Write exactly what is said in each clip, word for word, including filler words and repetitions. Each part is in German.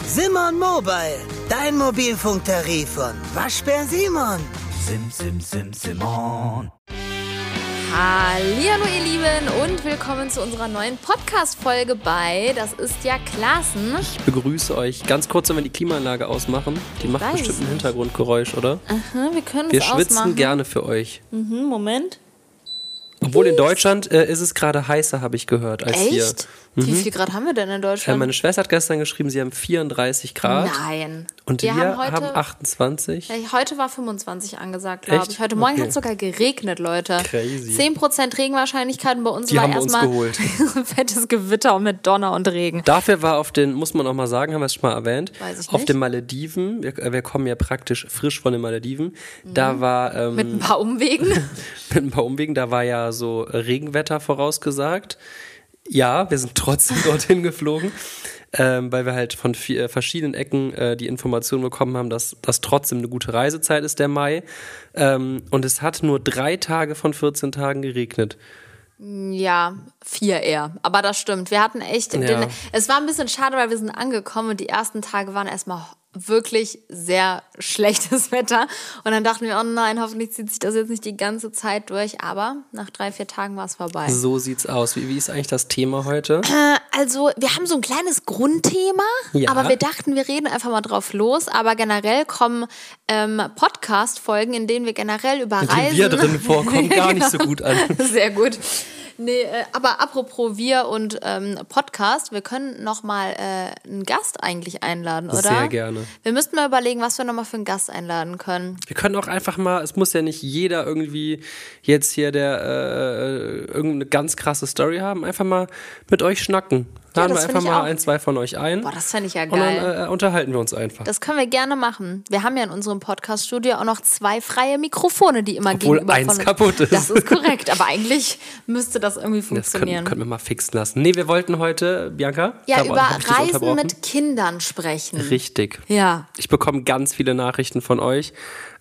Simon Mobile, dein Mobilfunktarif von Waschbär Simon. Sim, sim, sim, Simon. Hallihallo ihr Lieben und willkommen zu unserer neuen Podcast-Folge bei Das ist ja Klassen. Ich begrüße euch. Ganz kurz, wenn wir die Klimaanlage ausmachen. Die macht weiß bestimmt ein nicht. Hintergrundgeräusch, oder? Aha, wir können Wir es schwitzen ausmachen. gerne für euch. Mhm, Moment. Obwohl in Deutschland äh, ist es gerade heißer, habe ich gehört, als hier. Echt? Wie viel Grad haben wir denn in Äh, Deutschland? meine Schwester hat gestern geschrieben, sie haben vierunddreißig Grad. Nein. Und wir, wir haben, heute, achtundzwanzig. Ja, heute war fünfundzwanzig angesagt, glaube Echt? ich. Heute Morgen Okay. hat es sogar geregnet, Leute. Crazy. zehn Prozent Regenwahrscheinlichkeit und bei uns Die war haben wir uns erstmal geholt. fettes Gewitter mit Donner und Regen. Dafür war auf den, muss man auch mal sagen, haben wir es schon mal erwähnt, Weiß ich auf nicht. den Malediven, wir, wir kommen ja praktisch frisch von den Malediven, da war ähm, Mit ein paar Umwegen. mit ein paar Umwegen, da war ja so Regenwetter vorausgesagt. Ja, wir sind trotzdem dorthin geflogen, ähm, weil wir halt von vier, äh, verschiedenen Ecken äh, die Information bekommen haben, dass das trotzdem eine gute Reisezeit ist, der Mai. Ähm, und es hat nur drei Tage von vierzehn Tagen geregnet. Ja, vier eher. Aber das stimmt. Wir hatten echt, Ja. den, es war ein bisschen schade, weil wir sind angekommen und die ersten Tage waren erstmal wirklich sehr schlechtes Wetter. Und dann dachten wir, oh nein, hoffentlich zieht sich das jetzt nicht die ganze Zeit durch. Aber nach drei, vier Tagen war es vorbei. So sieht's aus. Wie, wie ist eigentlich das Thema heute? Also, wir haben so ein kleines Grundthema, Ja. aber wir dachten, wir reden einfach mal drauf los. Aber generell kommen ähm, Podcast-Folgen, in denen wir generell über Mit Reisen... dem wir drin vorkommen, gar nicht so gut an. Sehr gut. Nee, äh, aber apropos wir und ähm, Podcast, wir können nochmal äh, einen Gast eigentlich einladen, oder? Sehr gerne. Wir müssten mal überlegen, was wir nochmal für einen Gast einladen können. Wir können auch einfach mal, es muss ja nicht jeder irgendwie jetzt hier der äh, irgendeine ganz krasse Story haben, einfach mal mit euch schnacken. Ja, Laden das wir find einfach ich mal auch. ein, zwei von euch ein. Boah, das fände ich ja und geil. dann äh, unterhalten wir uns einfach. Das können wir gerne machen. Wir haben ja in unserem Podcast-Studio auch noch zwei freie Mikrofone, die immer Obwohl gegenüber eins von... kaputt ist. Das ist korrekt, aber eigentlich müsste das irgendwie Das können, funktionieren. können wir mal fixen lassen. Nee, wir wollten heute, Bianca? ja, da über hab ich dich Reisen unterbrochen. mit Kindern sprechen. Richtig. Ja. Ich bekomme ganz viele Nachrichten von euch,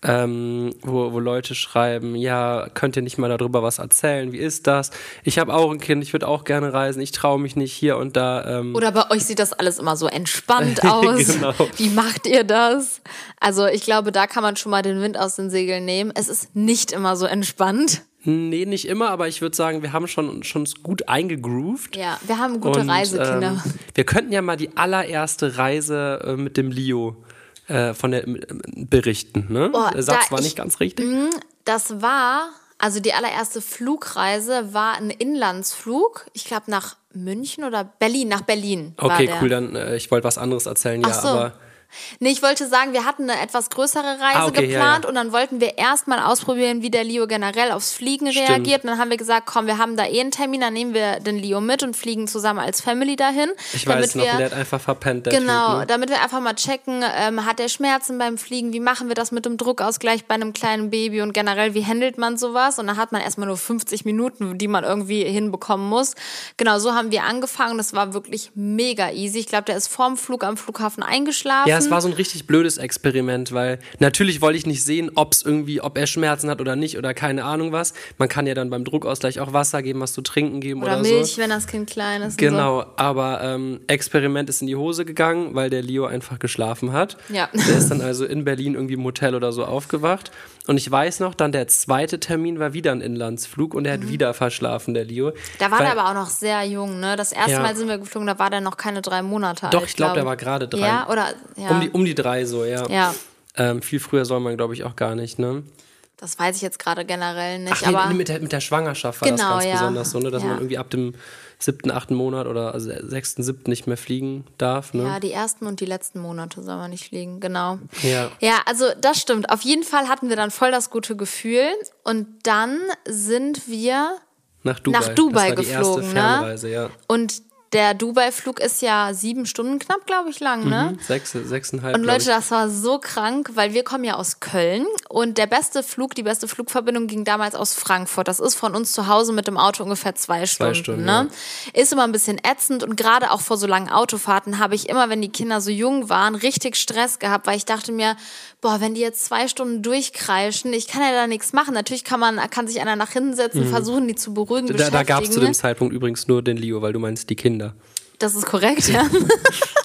ähm, wo, wo Leute schreiben, ja, könnt ihr nicht mal darüber was erzählen? Wie ist das? Ich habe auch ein Kind, ich würde auch gerne reisen, ich traue mich nicht hier und da. Ähm, Oder bei euch sieht das alles immer so entspannt aus. Genau. Wie macht ihr das? Also ich glaube, da kann man schon mal den Wind aus den Segeln nehmen. Es ist nicht immer so entspannt. Nee, nicht immer, aber ich würde sagen, wir haben schon, schon gut eingegroovt. Ja, wir haben gute Und, Reisekinder. Ähm, wir könnten ja mal die allererste Reise äh, mit dem Leo äh, von der äh, berichten. Ne? Oh, der Satz da war ich- nicht ganz richtig. Das war, also die allererste Flugreise war ein Inlandsflug. Ich glaube nach München oder Berlin, nach Berlin. war Okay, der. cool, dann äh, ich wollte was anderes erzählen, ja, Ach so. aber Nee, ich wollte sagen, wir hatten eine etwas größere Reise Ah, okay, geplant ja, ja. und dann wollten wir erstmal ausprobieren, wie der Leo generell aufs Fliegen Stimmt. reagiert. Und dann haben wir gesagt, komm, wir haben da eh einen Termin, dann nehmen wir den Leo mit und fliegen zusammen als Family dahin. ich damit weiß noch, wir, der hat einfach verpennt, der Genau, Typ. Ne? damit wir einfach mal checken, ähm, hat er Schmerzen beim Fliegen, wie machen wir das mit dem Druckausgleich bei einem kleinen Baby und generell, wie handelt man sowas? Und dann hat man erstmal nur fünfzig Minuten, die man irgendwie hinbekommen muss. Genau, so haben wir angefangen. Das war wirklich mega easy. Ich glaube, der ist vorm Flug am Flughafen eingeschlafen. Ja, es war so ein richtig blödes Experiment, weil natürlich wollte ich nicht sehen, ob's irgendwie, ob er Schmerzen hat oder nicht oder keine Ahnung was. Man kann ja dann beim Druckausgleich auch Wasser geben, was zu trinken geben oder, Oder Milch, so. wenn das Kind klein ist. Genau, aber ähm, Experiment ist in die Hose gegangen, weil der Leo einfach geschlafen hat. Ja. Der ist dann also in Berlin irgendwie im Hotel oder so aufgewacht. Und ich weiß noch, dann der zweite Termin war wieder ein Inlandsflug und er hat wieder verschlafen, der Leo. So. Da war weil, der aber auch noch sehr jung, ne? Das erste Ja. Mal sind wir geflogen, da war der noch keine drei Monate alt. Doch, ich glaube, der war gerade drei. Ja, oder? Ja. Um die, um die drei so, ja. ja, Ähm, viel früher soll man, glaube ich, auch gar nicht, ne? das weiß ich jetzt gerade generell nicht. Ach nee, aber nee, mit, der, mit der Schwangerschaft war Genau, das ganz ja. besonders so, ne? Dass Ja. man irgendwie ab dem siebten, achten Monat oder also sechsten, siebten nicht mehr fliegen darf, ne? ja, die ersten und die letzten Monate soll man nicht fliegen, genau. Ja. Ja, also das stimmt. Auf jeden Fall hatten wir dann voll das gute Gefühl. Und dann sind wir Nach Dubai. nach Dubai das war die geflogen, erste ne? Fernreise, ja. Und der Dubai-Flug ist ja sieben Stunden knapp, glaube ich, lang, ne? Mhm, sechs, sechseinhalb, Und glaub Leute, das war so krank, weil wir kommen ja aus Köln und der beste Flug, die beste Flugverbindung ging damals aus Frankfurt. Das ist von uns zu Hause mit dem Auto ungefähr zwei Stunden. Stunden, ne? Ist immer ein bisschen ätzend und gerade auch vor so langen Autofahrten habe ich immer, wenn die Kinder so jung waren, richtig Stress gehabt, weil ich dachte mir, boah, wenn die jetzt zwei Stunden durchkreischen, ich kann ja da nichts machen. Natürlich kann man, kann sich einer nach hinten setzen, Mhm. versuchen, die zu beruhigen, Da, da beschäftigen. gab es zu dem Zeitpunkt übrigens nur den Leo, weil du meinst die Kinder. Das ist korrekt, ja.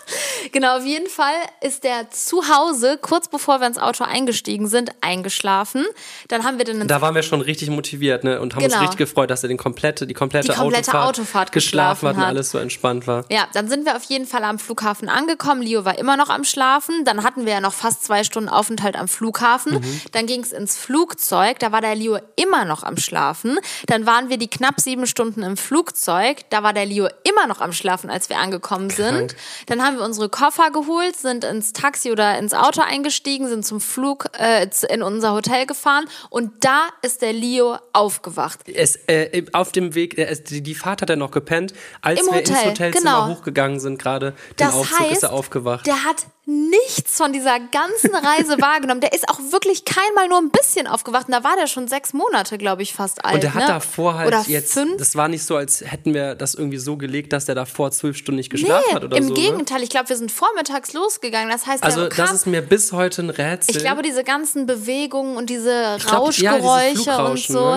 Genau, auf jeden Fall ist der zu Hause, kurz bevor wir ins Auto eingestiegen sind, eingeschlafen. Dann haben wir dann ins Da waren wir schon richtig motiviert, ne? Und haben Genau. uns richtig gefreut, dass er den komplette, die komplette, Die komplette Autofahrt, Autofahrt geschlafen hat und hat. alles so entspannt war. Ja, dann sind wir auf jeden Fall am Flughafen angekommen. Leo war immer noch am Schlafen. Dann hatten wir ja noch fast zwei Stunden Aufenthalt am Flughafen. Mhm. Dann ging es ins Flugzeug. Da war der Leo immer noch am Schlafen. Dann waren wir die knapp sieben Stunden im Flugzeug. Da war der Leo immer noch am Schlafen, als wir angekommen sind. Krank. Dann haben wir unsere Koffer geholt, sind ins Taxi oder ins Auto eingestiegen, sind zum Flug äh, in unser Hotel gefahren. Und da ist der Leo aufgewacht. Es, äh, auf dem Weg, äh, es, die, die Fahrt hat er noch gepennt. Als Im wir Hotel, ins Hotelzimmer genau. hochgegangen sind, gerade den Das Aufzug, heißt, ist er aufgewacht. der hat nichts von dieser ganzen Reise wahrgenommen. Der ist auch wirklich keinmal nur ein bisschen aufgewacht. Und da war der schon sechs Monate, glaube ich, fast alt. Und der hat ne? davor halt Oder jetzt, fünf. das war nicht so, als hätten wir das irgendwie so gelegt, dass der davor zwölf Stunden nicht geschlafen Nee, hat oder im so. Ne? Gegenteil. Ich glaube, wir sind vormittags losgegangen. Das heißt, Also der kam, das ist mir bis heute ein Rätsel. ich glaube, diese ganzen Bewegungen und diese Ich glaub, ja, dieses Rauschgeräusche und Flugrauschen, so. ne?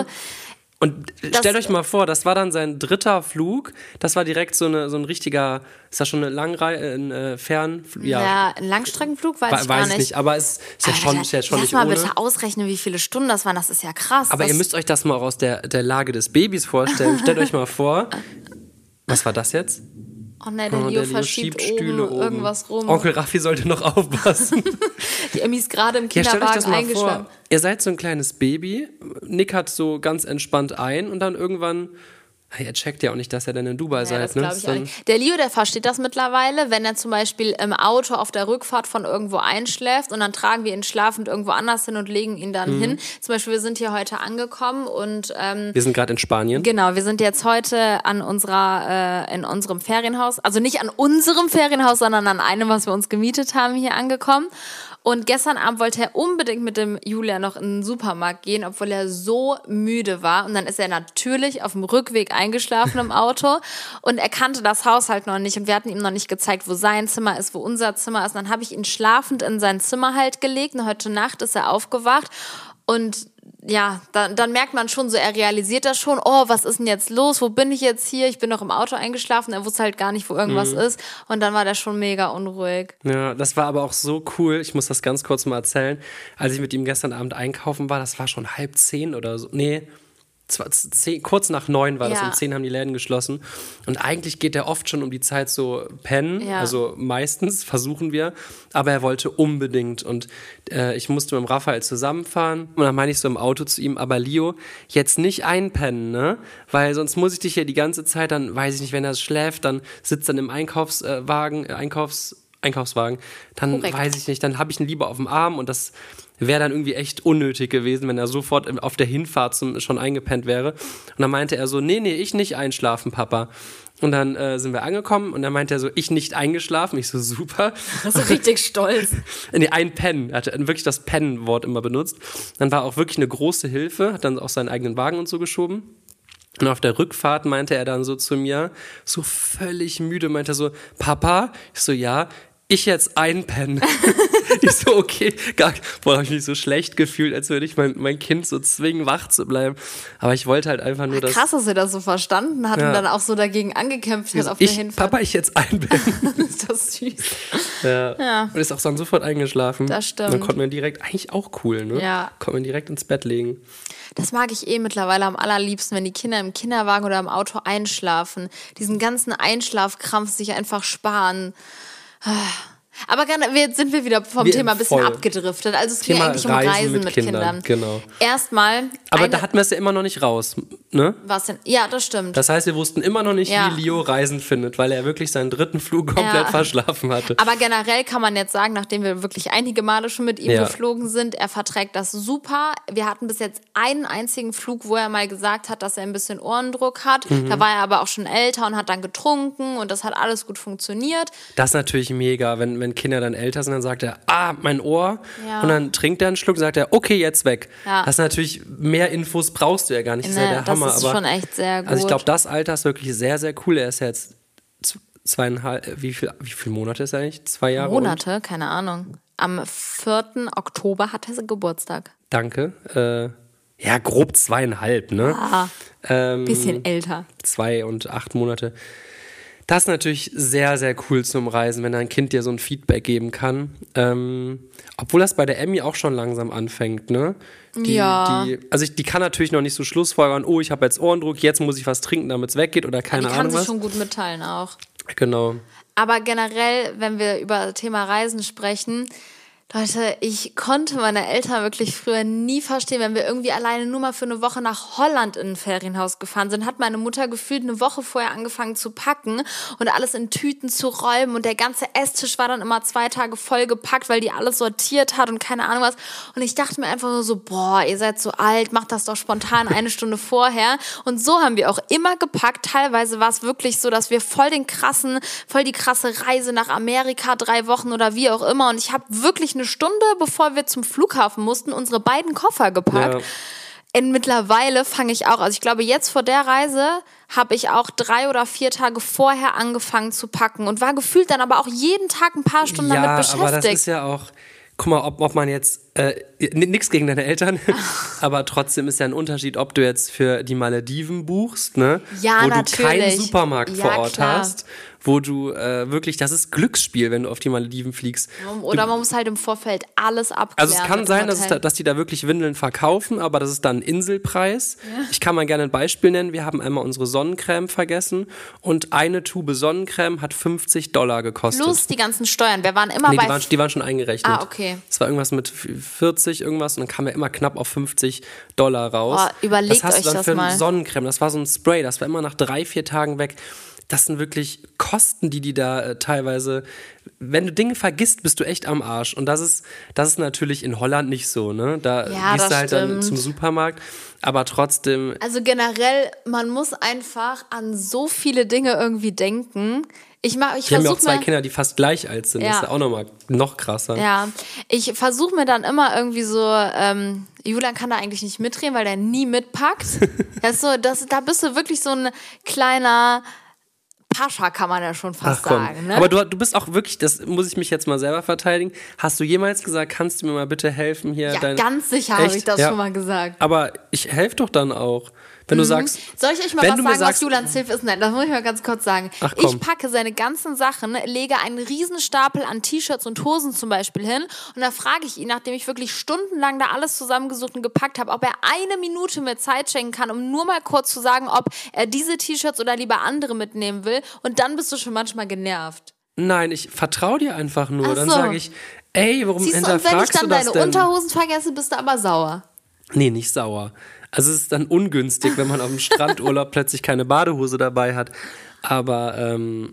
Und Das- stellt euch mal vor, das war dann sein dritter Flug. Das war direkt so, eine, so ein richtiger, ist das schon eine Langreihe, ein äh, Fern... Ja, Ja, ein Langstreckenflug weiß we- ich gar weiß nicht. ich nicht. Aber es ist ja schon, ist ja schon Lass nicht mal ohne. bitte ausrechnen, wie viele Stunden das waren. Das ist ja krass. Aber das, ihr müsst euch das mal auch aus der, der Lage des Babys vorstellen. Stellt euch mal vor, was war das jetzt? Oh nein, der Oh, Leo der Leo verschiebt schiebt Stühle oben oben. irgendwas rum. Onkel Raffi sollte noch aufpassen. Die Emmy ist gerade im Ja, stellt euch Kinderwagen das mal eingeschlafen. vor. Ihr seid so ein kleines Baby, Nick hat so ganz entspannt ein und dann irgendwann, hey, er checkt ja auch nicht, dass ihr dann in Dubai Ja, seid. das Ne? glaube ich auch Dann- nicht. Der Leo, der versteht das mittlerweile, wenn er zum Beispiel im Auto auf der Rückfahrt von irgendwo einschläft und dann tragen wir ihn schlafend irgendwo anders hin und legen ihn dann Mhm. hin. Zum Beispiel, wir sind hier heute angekommen und ähm, Wir sind gerade in Spanien. genau, wir sind jetzt heute an unserer, äh, in unserem Ferienhaus, also nicht an unserem Ferienhaus, sondern an einem, was wir uns gemietet haben, hier angekommen. Und gestern Abend wollte er unbedingt mit dem Julia noch in den Supermarkt gehen, obwohl er so müde war. Und dann ist er natürlich auf dem Rückweg eingeschlafen im Auto. Und er kannte das Haus halt noch nicht. Und wir hatten ihm noch nicht gezeigt, wo sein Zimmer ist, wo unser Zimmer ist. Und dann habe ich ihn schlafend in sein Zimmer halt gelegt. Und heute Nacht ist er aufgewacht. Und ja, dann, dann merkt man schon so, er realisiert das schon, oh, was ist denn jetzt los, wo bin ich jetzt hier, ich bin noch im Auto eingeschlafen, er wusste halt gar nicht, wo irgendwas Mhm. ist und dann war der schon mega unruhig. Ja, das war aber auch so cool. Ich muss das ganz kurz mal erzählen. Als ich mit ihm gestern Abend einkaufen war, das war schon halb zehn oder so. Nee, zwar zehn, kurz nach neun war das. Ja. Um zehn haben die Läden geschlossen. Und eigentlich geht er oft schon um die Zeit so pennen. Ja. Also meistens versuchen wir. Aber er wollte unbedingt. Und äh, ich musste mit dem Raphael zusammenfahren. Und dann meine ich so im Auto zu ihm, aber Leo, jetzt nicht einpennen, ne? Weil sonst muss ich dich ja die ganze Zeit, dann weiß ich nicht, wenn er schläft, dann sitzt dann im Einkaufswagen, äh, Einkaufs, Einkaufswagen, dann Korrekt. weiß ich nicht, dann habe ich ihn lieber auf dem Arm und das wäre dann irgendwie echt unnötig gewesen, wenn er sofort auf der Hinfahrt zum, schon eingepennt wäre. Und dann meinte er so, nee, nee, ich nicht einschlafen, Papa. Und dann äh, sind wir angekommen und dann meinte er so, ich nicht eingeschlafen. Ich so, super. Das ist richtig stolz. Nee, ein Pennen. Er hat wirklich das Pennen-Wort immer benutzt. Dann war auch wirklich eine große Hilfe, hat dann auch seinen eigenen Wagen und so geschoben. Und auf der Rückfahrt meinte er dann so zu mir, so völlig müde, meinte er so, Papa? Ich so, ja, ich jetzt einpennen. Ich so, okay, gar, boah, hab ich mich so schlecht gefühlt, als würde ich mein, mein Kind so zwingen, wach zu bleiben. Aber ich wollte halt einfach nur, dass... Krass, dass er das so verstanden hat Ja. und dann auch so dagegen angekämpft hat so, auf der ich, Hinfahrt. Papa, ich jetzt einpennen. Ist das süß. Ja. Ja. Und ist auch dann sofort eingeschlafen. Das stimmt. Dann konnte man direkt, eigentlich auch cool, ne? Ja. Konnte man direkt ins Bett legen. Das mag ich eh mittlerweile am allerliebsten, wenn die Kinder im Kinderwagen oder im Auto einschlafen. Diesen ganzen Einschlafkrampf sich einfach sparen. Aber gerne, jetzt sind wir wieder vom Wir- Thema ein bisschen voll. abgedriftet. Also es ging Thema eigentlich um Reisen Reisen mit mit, Kindern, Kindern. genau. Erstmal. Aber eine, da hatten wir es ja immer noch nicht raus, ne? was denn? Ja, das stimmt. Das heißt, wir wussten immer noch nicht, Ja. wie Leo Reisen findet, weil er wirklich seinen dritten Flug komplett Ja. verschlafen hatte. Aber generell kann man jetzt sagen, nachdem wir wirklich einige Male schon mit ihm Ja. geflogen sind, er verträgt das super. Wir hatten bis jetzt einen einzigen Flug, wo er mal gesagt hat, dass er ein bisschen Ohrendruck hat. Mhm. Da war er aber auch schon älter und hat dann getrunken und das hat alles gut funktioniert. Das ist natürlich mega, wenn, wenn Kinder dann älter sind, dann sagt er, ah, mein Ohr. Ja. Und dann trinkt er einen Schluck und sagt er, okay, jetzt weg. Ja. Das ist natürlich, mehr Infos brauchst du ja gar nicht. Das ist ja Ne, der das Hammer. ist aber, schon echt sehr gut. Also ich glaube, das Alter ist wirklich sehr, sehr cool. Er ist ja jetzt z- zweieinhalb, äh, wie viel, wie viele Monate ist er eigentlich? Zwei Jahre? Und? Monate, keine Ahnung. Am vierten Oktober hat er Geburtstag. Danke. Äh, ja, grob zweieinhalb, ne? Ah, Ähm, bisschen älter. Zwei und acht Monate. Das ist natürlich sehr, sehr cool zum Reisen, wenn dein Kind dir so ein Feedback geben kann. Ähm, obwohl das bei der Emmy auch schon langsam anfängt, ne? Die, Ja. Die, also ich, die kann natürlich noch nicht so schlussfolgern, oh, ich habe jetzt Ohrendruck, jetzt muss ich was trinken, damit es weggeht oder keine Die kann Ahnung sich was. schon gut mitteilen auch. Genau. Aber generell, wenn wir über das Thema Reisen sprechen, Leute, ich konnte meine Eltern wirklich früher nie verstehen, wenn wir irgendwie alleine nur mal für eine Woche nach Holland in ein Ferienhaus gefahren sind, hat meine Mutter gefühlt eine Woche vorher angefangen zu packen und alles in Tüten zu räumen und der ganze Esstisch war dann immer zwei Tage voll gepackt, weil die alles sortiert hat und keine Ahnung was. Und ich dachte mir einfach nur so, boah, ihr seid so alt, macht das doch spontan eine Stunde vorher. Und so haben wir auch immer gepackt. Teilweise war es wirklich so, dass wir voll den krassen, voll die krasse Reise nach Amerika, drei Wochen oder wie auch immer. Und ich habe wirklich eine Stunde, bevor wir zum Flughafen mussten, unsere beiden Koffer gepackt. Ja. Und mittlerweile fange ich auch, also ich glaube jetzt vor der Reise habe ich auch drei oder vier Tage vorher angefangen zu packen und war gefühlt dann aber auch jeden Tag ein paar Stunden Ja, damit beschäftigt. aber das ist ja auch, guck mal, ob, ob man jetzt, äh, nix gegen deine Eltern, aber trotzdem ist ja ein Unterschied, ob du jetzt für die Malediven buchst, ne? Ja, wo natürlich. du keinen Supermarkt Ja, vor Ort klar. hast, wo du äh, wirklich, das ist Glücksspiel, wenn du auf die Malediven fliegst. Oder man muss halt im Vorfeld alles abklären. Also es kann mit dem sein, dass, es Hotel. da, dass die da wirklich Windeln verkaufen, aber das ist dann ein Inselpreis. Ich kann mal gerne ein Beispiel nennen. Wir haben einmal unsere Sonnencreme vergessen und eine Tube Sonnencreme hat fünfzig Dollar gekostet. Plus die ganzen Steuern. Wir waren immer Nee, bei... die waren, die waren schon eingerechnet. Ah, okay. Es war irgendwas mit vierzig irgendwas und dann kam er immer knapp auf fünfzig Dollar raus. Boah, überlegt das hast euch du dann das für mal. eine Sonnencreme. Das war so ein Spray, das war immer nach drei, vier Tagen weg. Das sind wirklich Kosten, die die da äh, teilweise, wenn du Dinge vergisst, bist du echt am Arsch. Und das ist, das ist natürlich in Holland nicht so, ne? Da Ja, gehst das du halt dann stimmt. zum Supermarkt, aber trotzdem, Also generell, man muss einfach an so viele Dinge irgendwie denken. Ich, mach, ich ich habe ja auch versuche zwei mir... Kinder, die fast gleich alt sind. Das Ja. ist ja auch nochmal noch krasser. Ja, ich versuche mir dann immer irgendwie so, ähm, Julian kann da eigentlich nicht mitreden, weil der nie mitpackt. Das ist so, das, da bist du wirklich so ein kleiner Pascha, kann man ja schon fast Ach komm. sagen. Ne? Aber du, du bist auch wirklich, das muss ich mich jetzt mal selber verteidigen. Hast du jemals gesagt, kannst du mir mal bitte helfen hier? ja, dein- ganz sicher habe Echt? ich das Ja. schon mal gesagt. Aber ich helfe doch dann auch. Wenn du sagst, Soll ich euch mal wenn was du sagen, mir sagst, was Julians Hilfe ist? Nein, das muss ich mal ganz kurz sagen. Ach, komm. Ich packe seine ganzen Sachen, lege einen riesen Stapel an T-Shirts und Hosen zum Beispiel hin und da frage ich ihn, nachdem ich wirklich stundenlang da alles zusammengesucht und gepackt habe, ob er eine Minute mir Zeit schenken kann, um nur mal kurz zu sagen, ob er diese T-Shirts oder lieber andere mitnehmen will und dann bist du schon manchmal genervt. nein, ich vertraue dir einfach nur. Ach Dann so. sage ich, ey, warum Siehst du, und wenn ich hinterfragst dann du das deine denn? Unterhosen vergesse, bist du aber sauer. Nee, nicht sauer. Also es ist dann ungünstig, wenn man auf dem Strandurlaub plötzlich keine Badehose dabei hat. Aber ähm,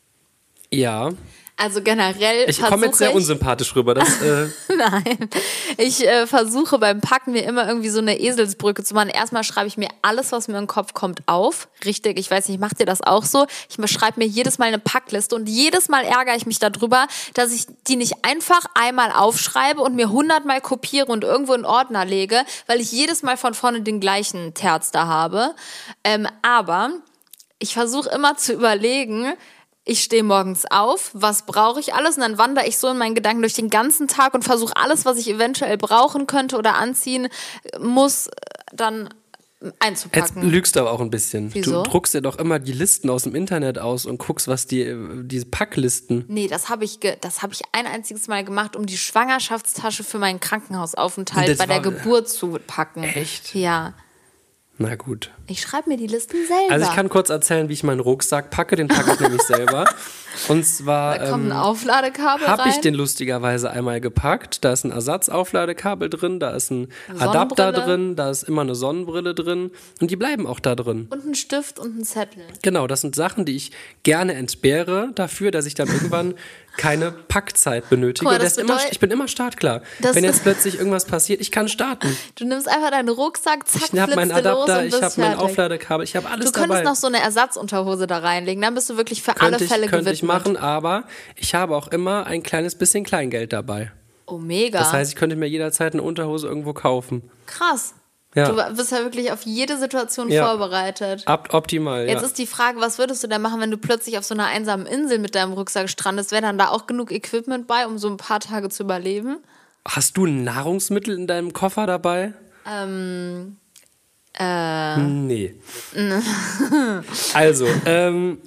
ja, Also generell ich komme jetzt sehr versuche ich- unsympathisch rüber. Das, äh, Nein, ich äh, versuche beim Packen mir immer irgendwie so eine Eselsbrücke zu machen. Erstmal schreibe ich mir alles, was mir in den Kopf kommt, auf. Richtig, ich weiß nicht, macht ihr das auch so? Ich schreibe mir jedes Mal eine Packliste und jedes Mal ärgere ich mich darüber, dass ich die nicht einfach einmal aufschreibe und mir hundertmal kopiere und irgendwo in Ordner lege, weil ich jedes Mal von vorne den gleichen Terz da habe. Ähm, aber ich versuche immer zu überlegen, ich stehe morgens auf, was brauche ich alles? Und dann wandere ich so in meinen Gedanken durch den ganzen Tag und versuche alles, was ich eventuell brauchen könnte oder anziehen muss, dann jetzt einzupacken. lügst du aber auch ein bisschen. Wieso? Du druckst dir doch immer die Listen aus dem Internet aus und guckst, was die, diese Packlisten. Nee, das habe ich, ge- das habe ich ein einziges Mal gemacht, um die Schwangerschaftstasche für meinen Krankenhausaufenthalt Das bei der war- Geburt zu packen. Echt? Ja. Na gut. Ich schreibe mir die Listen selber. Also ich kann kurz erzählen, wie ich meinen Rucksack packe. Den packe ich nämlich selber. Und zwar da kommt ein ähm, Aufladekabel rein. habe ich den lustigerweise einmal gepackt. Da ist ein Ersatzaufladekabel drin, da ist ein Adapter Sonnenbrille. drin, da ist immer eine Sonnenbrille drin. Und die bleiben auch da drin. Und ein Stift und ein Zettel. Genau, das sind Sachen, die ich gerne entbehre dafür, dass ich dann irgendwann keine Packzeit benötige. Guck mal, Und das das immer, bedeutet- ich bin immer startklar. Das- Wenn jetzt plötzlich irgendwas passiert, ich kann starten. Du nimmst einfach deinen Rucksack, zack, Ich habe meinen flitzt du los Adapter, und ich bist habe mein fertig. Aufladekabel, ich habe alles Du könntest dabei. noch so eine Ersatzunterhose da reinlegen, dann bist du wirklich für alle könnte ich, Fälle könnte gewidmet. ich machen, aber ich habe auch immer ein kleines bisschen Kleingeld dabei. Oh, mega. Das heißt, ich könnte mir jederzeit eine Unterhose irgendwo kaufen. Krass. Ja. Du bist ja wirklich auf jede Situation Ja. vorbereitet. Ab, optimal, Jetzt ja. ist die Frage, was würdest du denn machen, wenn du plötzlich auf so einer einsamen Insel mit deinem Rucksack strandest? Wäre dann da auch genug Equipment bei, um so ein paar Tage zu überleben? Hast du Nahrungsmittel in deinem Koffer dabei? Ähm, äh, Nee. Also, ähm,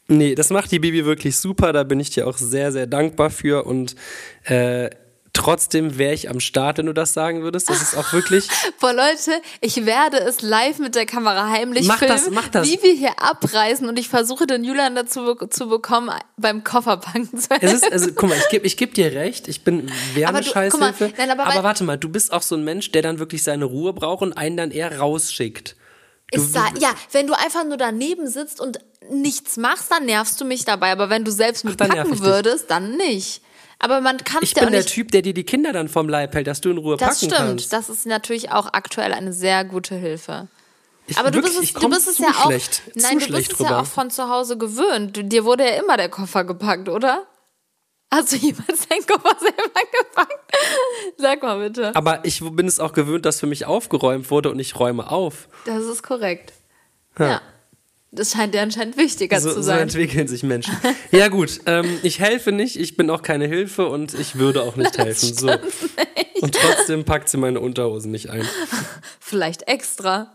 Nee, das macht die Bibi wirklich super, da bin ich dir auch sehr, sehr dankbar für und äh, trotzdem wäre ich am Start, wenn du das sagen würdest. Das ist auch wirklich... Boah, Leute, ich werde es live mit der Kamera heimlich mach filmen, das, mach das. wie wir hier abreißen und ich versuche den Julian dazu be- zu bekommen, beim Kofferpacken zu helfen. Es ist, also, guck mal, ich gebe ich geb dir recht, ich bin wäre eine Aber du- Scheißhilfe, guck mal, nein, aber aber weil- warte mal, du bist auch so ein Mensch, der dann wirklich seine Ruhe braucht und einen dann eher rausschickt. Du, Ist da, ja, wenn du einfach nur daneben sitzt und nichts machst, dann nervst du mich dabei. Aber wenn du selbst Ach, dann nerv mitpacken ich dich. würdest, dann nicht. Aber man kann es ich ja auch bin der nicht... Typ, der dir die Kinder dann vom Leib hält, dass du in Ruhe Das packen stimmt, kannst. das ist natürlich auch aktuell eine sehr gute Hilfe. Ich, Aber du wirklich, bist ich es, du komm bist es zu ja auch, schlecht, nein, zu du bist schlecht es drüber. ja auch von zu Hause gewöhnt. Du, dir wurde ja immer der Koffer gepackt, oder? Hast du jemals deinen Koffer selber gepackt? Sag mal bitte. Aber ich bin es auch gewöhnt, dass für mich aufgeräumt wurde und ich räume auf. Das ist korrekt. Ja. Das scheint dir anscheinend wichtiger So, zu so sein. entwickeln sich Menschen. Ja gut, ähm, ich helfe nicht, ich bin auch keine Hilfe und ich würde auch nicht helfen. So. Und trotzdem packt sie meine Unterhosen nicht ein. Vielleicht extra.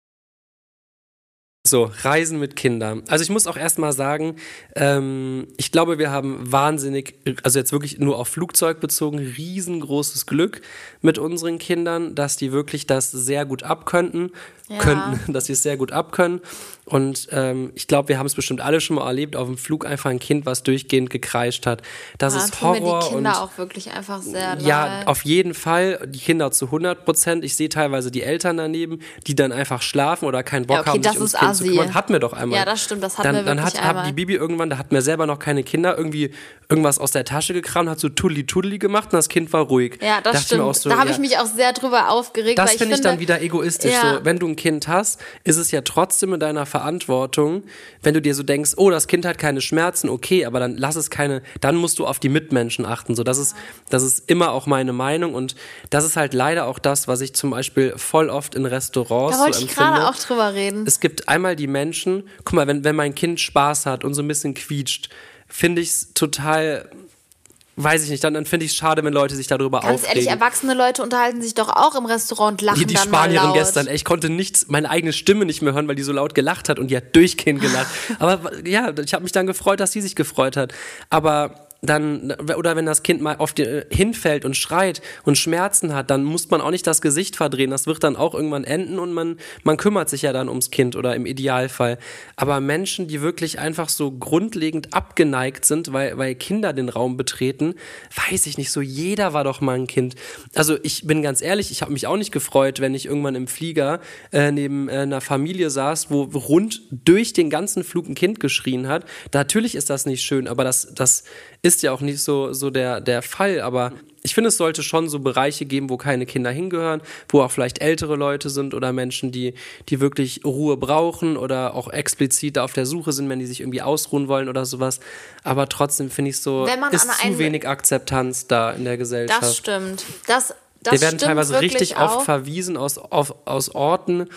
So, Reisen mit Kindern. Also ich muss auch erstmal sagen, ähm, ich glaube, wir haben wahnsinnig, also jetzt wirklich nur auf Flugzeug bezogen, riesengroßes Glück mit unseren Kindern, dass die wirklich das sehr gut abkönnten, Ja. könnten, dass sie es sehr gut abkönnen. Und ähm, ich glaube, wir haben es bestimmt alle schon mal erlebt, auf dem Flug einfach ein Kind, was durchgehend gekreischt hat. Das Ja, ist tun mir Horror. die Kinder und auch wirklich einfach sehr leid. ja, auf jeden Fall. Die Kinder zu hundert Prozent. Ich sehe teilweise die Eltern daneben, die dann einfach schlafen oder keinen Bock Ja, okay, haben, das sich ums ist Kind assi. zu kümmern. Hatten wir doch einmal. Ja, das stimmt, das hatten dann, wir dann wirklich hat, hat einmal. die Bibi irgendwann, da hatten wir selber noch keine Kinder, irgendwie irgendwas aus der Tasche gekramt, hat so Tudeli-Tudeli gemacht und das Kind war ruhig. Ja, das Dachte ich stimmt. mir auch so, da habe ja, ich mich auch sehr drüber aufgeregt. das weil finde ich finde dann wieder egoistisch. Ja. So, wenn du ein Kind hast, ist es ja trotzdem in deiner Verantwortung, wenn du dir so denkst, oh, das Kind hat keine Schmerzen, okay, aber dann lass es keine, dann musst du auf die Mitmenschen achten. So, das ist, das ist immer auch meine Meinung und das ist halt leider auch das, was ich zum Beispiel voll oft in Restaurants Da so wollte ich empfinde. gerade auch drüber reden. Es gibt einmal die Menschen, guck mal, wenn, wenn mein Kind Spaß hat und so ein bisschen quietscht, finde ich es total, weiß ich nicht, dann, dann finde ich es schade, wenn Leute sich darüber Ganz aufregen. ehrlich, erwachsene Leute unterhalten sich doch auch im Restaurant und lachen Die, die dann mal Spanierin laut. gestern, ey, ich konnte nichts, meine eigene Stimme nicht mehr hören, weil die so laut gelacht hat und die hat durchgehend gelacht. Aber ja, ich habe mich dann gefreut, dass sie sich gefreut hat. Aber dann, oder wenn das Kind mal auf die, hinfällt und schreit und Schmerzen hat, dann muss man auch nicht das Gesicht verdrehen. Das wird dann auch irgendwann enden und man, man kümmert sich ja dann ums Kind oder im Idealfall. Aber Menschen, die wirklich einfach so grundlegend abgeneigt sind, weil, weil Kinder den Raum betreten, weiß ich nicht, so jeder war doch mal ein Kind. Also ich bin ganz ehrlich, ich habe mich auch nicht gefreut, wenn ich irgendwann im Flieger äh, neben äh, einer Familie saß, wo rund durch den ganzen Flug ein Kind geschrien hat. Natürlich ist das nicht schön, aber das, das ist ja auch nicht so, so der, der Fall, aber ich finde, es sollte schon so Bereiche geben, wo keine Kinder hingehören, wo auch vielleicht ältere Leute sind oder Menschen, die, die wirklich Ruhe brauchen oder auch explizit auf der Suche sind, wenn die sich irgendwie ausruhen wollen oder sowas. Aber trotzdem finde ich so, Wenn man ist an zu einen- wenig Akzeptanz da in der Gesellschaft. Das stimmt. Das, das Wir werden stimmt teilweise wirklich richtig auch. oft verwiesen aus, auf, aus Orten,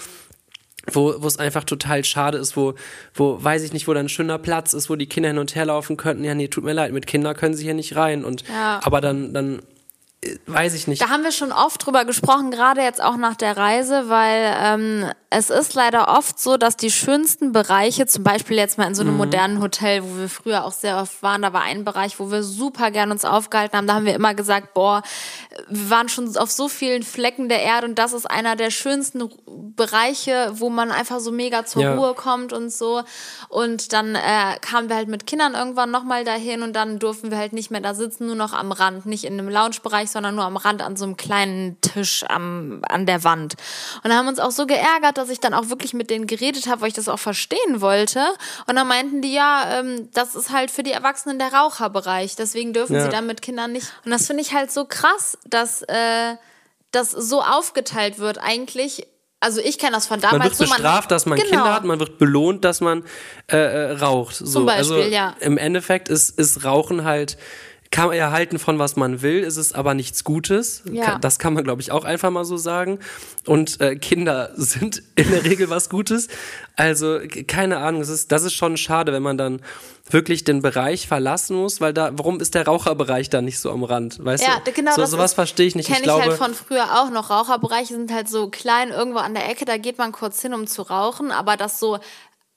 wo wo es einfach total schade ist, wo, wo, weiß ich nicht, wo da ein schöner Platz ist, wo die Kinder hin und her laufen könnten. Ja, nee, tut mir leid, mit Kindern können sie hier nicht rein. Und, Ja. aber dann, dann, äh, weiß ich nicht. Da haben wir schon oft drüber gesprochen, gerade jetzt auch nach der Reise, weil ähm, es ist leider oft so, dass die schönsten Bereiche, zum Beispiel jetzt mal in so einem modernen Hotel, wo wir früher auch sehr oft waren, da war ein Bereich, wo wir super gern uns aufgehalten haben, da haben wir immer gesagt, boah, wir waren schon auf so vielen Flecken der Erde und das ist einer der schönsten Ru- Bereiche, wo man einfach so mega zur Ja. Ruhe kommt und so. Und dann äh, kamen wir halt mit Kindern irgendwann nochmal dahin und dann durften wir halt nicht mehr da sitzen, nur noch am Rand, nicht in einem Lounge-Bereich, sondern nur am Rand an so einem kleinen Tisch am, an der Wand. Und da haben wir uns auch so geärgert, dass ich dann auch wirklich mit denen geredet habe, weil ich das auch verstehen wollte. Und dann meinten die, ja, ähm, das ist halt für die Erwachsenen der Raucherbereich, deswegen dürfen Ja. sie dann mit Kindern nicht. Und das finde ich halt so krass, dass äh, das so aufgeteilt wird eigentlich. Also ich kenne das von damals. Man wird so, bestraft, dass man genau. Kinder hat, man wird belohnt, dass man äh, äh, raucht. So. Zum Beispiel, also, ja. Im Endeffekt ist, ist Rauchen halt, kann man ja halten von was man will, ist es aber nichts Gutes. Ja. Ka- Das kann man, glaube ich, auch einfach mal so sagen. Und äh, Kinder sind in der Regel was Gutes. Also k- keine Ahnung, es ist, das ist schon schade, wenn man dann wirklich den Bereich verlassen muss, weil da, warum ist der Raucherbereich da nicht so am Rand? Weißt Ja, du? genau. So, das sowas ist- verstehe ich nicht. Kenn Ich ich glaube, halt von früher auch noch. Raucherbereiche sind halt so klein irgendwo an der Ecke, da geht man kurz hin, um zu rauchen, aber das so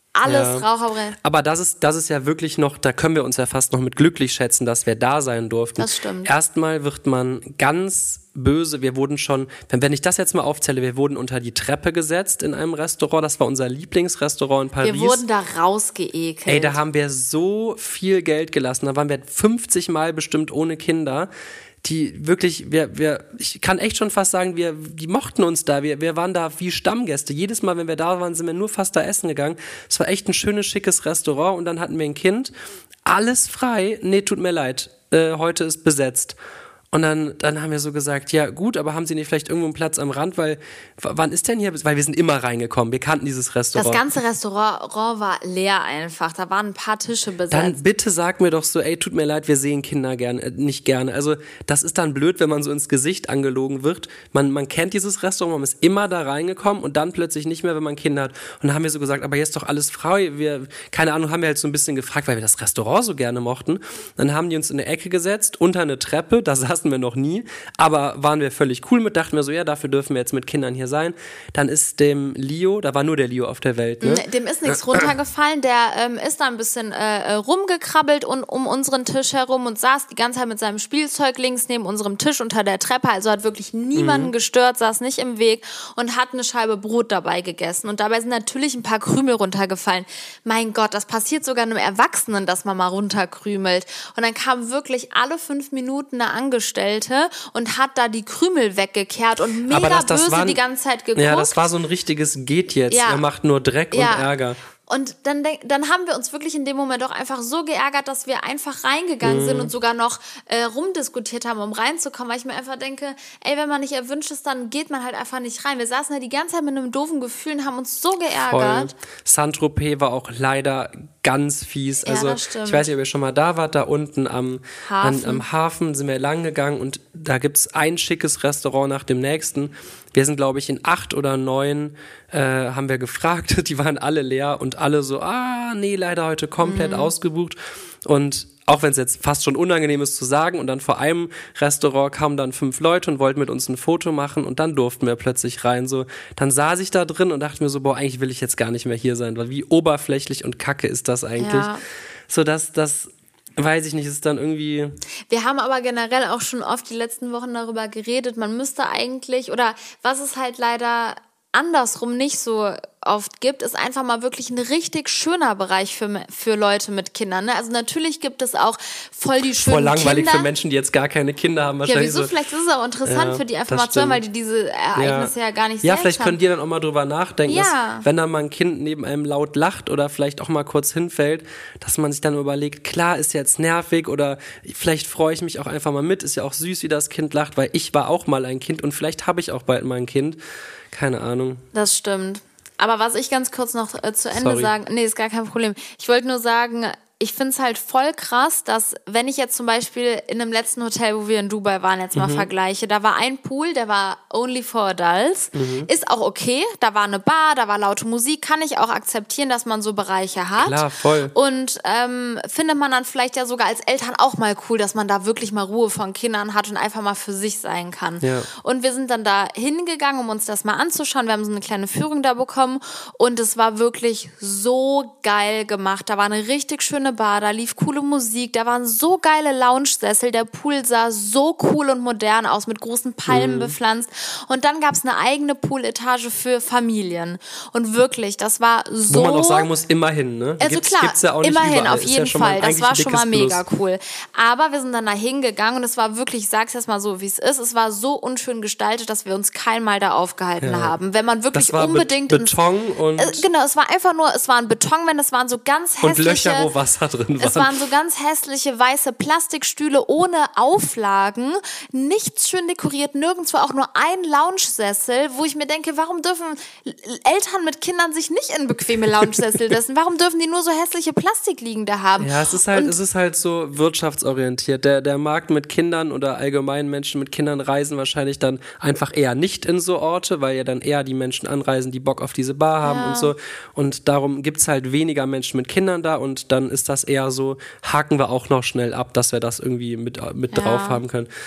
Alles Ja. Raucherbrenner. Aber das ist, das ist ja wirklich noch, da können wir uns ja fast noch mit glücklich schätzen, dass wir da sein durften. Das stimmt. Erstmal wird man ganz böse, wir wurden schon, wenn, wenn ich das jetzt mal aufzähle, wir wurden unter die Treppe gesetzt in einem Restaurant, das war unser Lieblingsrestaurant in Paris. Wir wurden da rausgeekelt. Ey, da haben wir so viel Geld gelassen, da waren wir fünfzig Mal bestimmt ohne Kinder. Die wirklich, wir, wir, ich kann echt schon fast sagen, wir, die mochten uns da, wir, wir waren da wie Stammgäste. Jedes Mal, wenn wir da waren, sind wir nur fast da essen gegangen. Es war echt ein schönes, schickes Restaurant und dann hatten wir ein Kind. Alles frei, nee, tut mir leid, äh, heute ist besetzt. Und dann, dann haben wir so gesagt, ja gut, aber haben Sie nicht vielleicht irgendwo einen Platz am Rand, weil, w- wann ist denn hier, weil wir sind immer reingekommen, wir kannten dieses Restaurant. Das ganze Restaurant war leer einfach, da waren ein paar Tische besetzt. Dann bitte sag mir doch so, ey, tut mir leid, wir sehen Kinder gerne, äh, nicht gerne. Also das ist dann blöd, wenn man so ins Gesicht angelogen wird. Man, man kennt dieses Restaurant, man ist immer da reingekommen und dann plötzlich nicht mehr, wenn man Kinder hat. Und dann haben wir so gesagt, aber jetzt doch alles frei. Wir, keine Ahnung, haben wir halt so ein bisschen gefragt, weil wir das Restaurant so gerne mochten. Dann haben die uns in eine Ecke gesetzt, unter eine Treppe, da saßen wir noch nie, aber waren wir völlig cool mit, dachten wir so, ja, dafür dürfen wir jetzt mit Kindern hier sein. Dann ist dem Leo, da war nur der Leo auf der Welt, ne? Dem ist nichts runtergefallen, der ähm, ist da ein bisschen äh, rumgekrabbelt und um unseren Tisch herum und saß die ganze Zeit mit seinem Spielzeug links neben unserem Tisch unter der Treppe, also hat wirklich niemanden Mhm. gestört, saß nicht im Weg und hat eine Scheibe Brot dabei gegessen und dabei sind natürlich ein paar Krümel runtergefallen. Mein Gott, das passiert sogar einem Erwachsenen, dass man mal runterkrümelt. Und dann kam wirklich alle fünf Minuten eine Angestellte und hat da die Krümel weggekehrt und mega Aber das- das böse waren- die ganze Zeit geguckt. Ja, das war so ein richtiges geht jetzt, Ja. er macht nur Dreck Ja. und Ärger. Und dann, denk, dann haben wir uns wirklich in dem Moment auch einfach so geärgert, dass wir einfach reingegangen Mhm. sind und sogar noch äh, rumdiskutiert haben, um reinzukommen, weil ich mir einfach denke, ey, wenn man nicht erwünscht ist, dann geht man halt einfach nicht rein. Wir saßen da die ganze Zeit mit einem doofen Gefühl und haben uns so Voll. geärgert. Saint-Tropez war auch leider ganz fies. Ja, Also das stimmt. ich weiß nicht, ob ihr schon mal da wart, da unten am Hafen. An, am Hafen sind wir lang gegangen und da gibt's ein schickes Restaurant nach dem nächsten. Wir sind, glaube ich, in acht oder neun äh, haben wir gefragt, die waren alle leer und alle so, ah, nee, leider heute komplett Mhm. ausgebucht. Und auch wenn es jetzt fast schon unangenehm ist zu sagen, und dann vor einem Restaurant kamen dann fünf Leute und wollten mit uns ein Foto machen und dann durften wir plötzlich rein. So, dann saß ich da drin und dachte mir so, boah, eigentlich will ich jetzt gar nicht mehr hier sein, weil wie oberflächlich und kacke ist das eigentlich? Ja. So, dass das, weiß ich nicht, ist dann irgendwie. Wir haben aber generell auch schon oft die letzten Wochen darüber geredet, man müsste eigentlich, oder was es halt leider andersrum nicht so oft gibt, ist einfach mal wirklich ein richtig schöner Bereich für, für Leute mit Kindern. Ne? Also natürlich gibt es auch voll die schönen Voll langweilig Kinder. für Menschen, die jetzt gar keine Kinder haben. Ja, Wahrscheinlich wieso? so. Vielleicht ist es auch interessant Ja, für die das einfach mal zu hören, weil stimmt. die diese Ereignisse ja, gar nicht Ja, selbst vielleicht haben. könnt ihr dann auch mal drüber nachdenken, Ja. dass, wenn da mal ein Kind neben einem laut lacht oder vielleicht auch mal kurz hinfällt, dass man sich dann überlegt, klar, ist jetzt nervig oder vielleicht freue ich mich auch einfach mal mit, ist ja auch süß, wie das Kind lacht, weil ich war auch mal ein Kind und vielleicht habe ich auch bald mal ein Kind. Keine Ahnung. Das stimmt. Aber was ich ganz kurz noch äh, zu Ende Sorry. sagen, nee, ist gar kein Problem. Ich wollte nur sagen, ich finde es halt voll krass, dass wenn ich jetzt zum Beispiel in einem letzten Hotel, wo wir in Dubai waren, jetzt mal Mhm. vergleiche, da war ein Pool, der war only for adults, Mhm. ist auch okay, da war eine Bar, da war laute Musik, kann ich auch akzeptieren, dass man so Bereiche hat. Klar, voll. Und ähm, findet man dann vielleicht ja sogar als Eltern auch mal cool, dass man da wirklich mal Ruhe von Kindern hat und einfach mal für sich sein kann. Ja. Und wir sind dann da hingegangen, um uns das mal anzuschauen. Wir haben so eine kleine Führung da bekommen und es war wirklich so geil gemacht. Da war eine richtig schöne Bar, da lief coole Musik, da waren so geile Lounge-Sessel, der Pool sah so cool und modern aus, mit großen Palmen Mhm. bepflanzt. Und dann gab es eine eigene Pooletage für Familien. Und wirklich, das war so... Wo man auch sagen muss, immerhin, ne? Also Gibt's, klar, gibt's ja auch nicht immerhin, überall. auf Ist jeden ja schon mal Fall. Das eigentlich war ein schon mal dickes mega Plus. cool. Aber wir sind dann da hingegangen und es war wirklich, ich sag's jetzt mal so, wie es ist, es war so unschön gestaltet, dass wir uns kein Mal da aufgehalten Ja. haben. Wenn man wirklich Das war unbedingt... Be- ins- Beton und, äh, genau, es war einfach nur, es waren Betonwände, es waren so ganz hässliche... und Löcher, wo Wasser drin Es war. waren so ganz hässliche weiße Plastikstühle ohne Auflagen, nichts schön dekoriert, nirgendwo auch nur ein Lounge-Sessel, wo ich mir denke, warum dürfen L- Eltern mit Kindern sich nicht in bequeme Lounge-Sessel setzen? Warum dürfen die nur so hässliche Plastikliegende haben? Ja, es ist halt, Und es ist halt so wirtschaftsorientiert. Der, der Markt mit Kindern oder allgemein Menschen mit Kindern reisen wahrscheinlich dann einfach eher nicht in so Orte, weil ja dann eher die Menschen anreisen, die Bock auf diese Bar haben Ja. und so. Und darum gibt's halt weniger Menschen mit Kindern da und dann ist das eher so, haken wir auch noch schnell ab, dass wir das irgendwie mit, mit Ja. drauf haben können.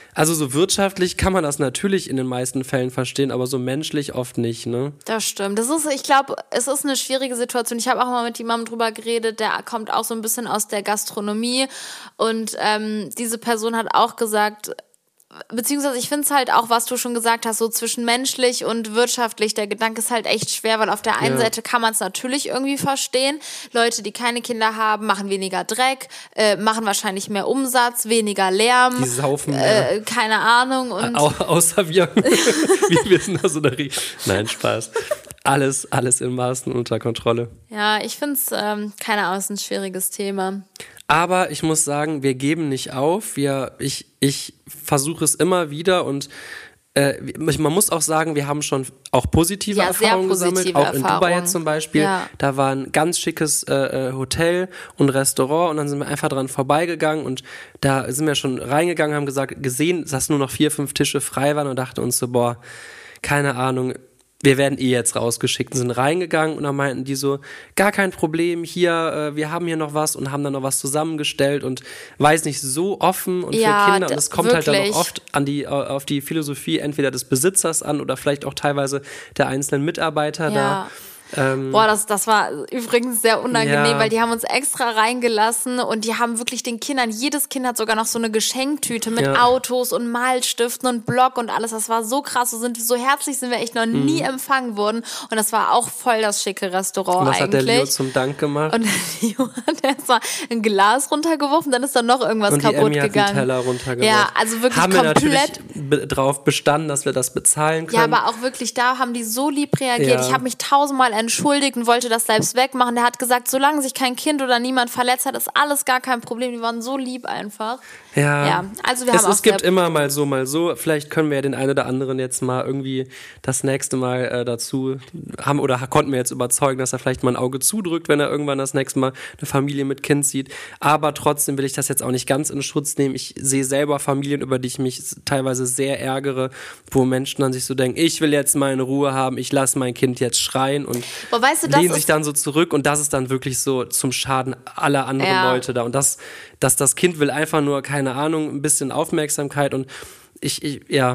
Also so wirtschaftlich kann man das natürlich in den meisten Fällen verstehen, aber so menschlich oft nicht, ne? Das stimmt. Das ist, ich glaube, es ist eine schwierige Situation. Ich habe auch mal mit jemandem drüber geredet, der kommt auch so ein bisschen aus der Gastronomie und ähm, diese Person hat auch gesagt, beziehungsweise ich finde es halt auch, was du schon gesagt hast, so zwischenmenschlich und wirtschaftlich, der Gedanke ist halt echt schwer, weil auf der einen Ja. Seite kann man es natürlich irgendwie verstehen. Leute, die keine Kinder haben, machen weniger Dreck, äh, machen wahrscheinlich mehr Umsatz, weniger Lärm. Die saufen mehr. Äh, keine Ahnung. Und Au, außer wir. wir, wir sind da so eine Rie- Nein, Spaß. Alles, alles in Maßen unter Kontrolle. ja, ich finde es, ähm, keine Ahnung, ist ein schwieriges Thema. Aber ich muss sagen, wir geben nicht auf. Wir, ich ich versuche es immer wieder und äh, man muss auch sagen, wir haben schon auch positive Ja, sehr Erfahrungen positive gesammelt. Auch in Dubai Erfahrungen. jetzt zum Beispiel. Ja. Da war ein ganz schickes äh, Hotel und Restaurant und dann sind wir einfach dran vorbeigegangen und da sind wir schon reingegangen, haben gesagt, gesehen, dass nur noch vier, fünf Tische frei waren und dachten uns so, boah, keine Ahnung, wir werden eh jetzt rausgeschickt und sind reingegangen und dann meinten die so, gar kein Problem, hier, äh, wir haben hier noch was und haben dann noch was zusammengestellt und weiß nicht, so offen und Ja, für Kinder und d- es kommt halt dann wirklich. auch oft an die, auf die Philosophie entweder des Besitzers an oder vielleicht auch teilweise der einzelnen Mitarbeiter Ja. da. Ähm, Boah, das, das war übrigens sehr unangenehm, Ja. weil die haben uns extra reingelassen und die haben wirklich den Kindern, jedes Kind hat sogar noch so eine Geschenktüte mit Ja. Autos und Malstiften und Block und alles. Das war so krass, so, sind, so herzlich sind wir echt noch nie empfangen worden und das war auch voll das schicke Restaurant und was hat der eigentlich. Leo zum Dank gemacht? und der Leo hat erstmal ein Glas runtergeworfen, dann ist da noch irgendwas Und die kaputt Emmy hat gegangen. den Teller runtergeworfen. Ja, also wirklich haben wir komplett. natürlich be- drauf bestanden, dass wir das bezahlen Ja, können. aber auch wirklich, da haben die so lieb reagiert. Ja. Ich habe mich tausendmal entschuldigt und wollte das selbst wegmachen. Der hat gesagt, solange sich kein Kind oder niemand verletzt hat, ist alles gar kein Problem. Die waren so lieb einfach. Ja, Ja, also wir es, haben auch es gibt sehr- immer mal so, mal so. Vielleicht können wir ja den einen oder anderen jetzt mal irgendwie das nächste Mal äh, dazu haben oder konnten wir jetzt überzeugen, dass er vielleicht mal ein Auge zudrückt, wenn er irgendwann das nächste Mal eine Familie mit Kind sieht. Aber trotzdem will ich das jetzt auch nicht ganz in Schutz nehmen. Ich sehe selber Familien, über die ich mich teilweise sehr ärgere, wo Menschen dann sich so denken, ich will jetzt mal in Ruhe haben, ich lasse mein Kind jetzt schreien und Boah, weißt du, das lehnen sich ist- dann so zurück und das ist dann wirklich so zum Schaden aller anderen Ja. Leute da. Und das, dass das Kind will einfach nur, keine Ahnung, ein bisschen Aufmerksamkeit und ich, ich ja.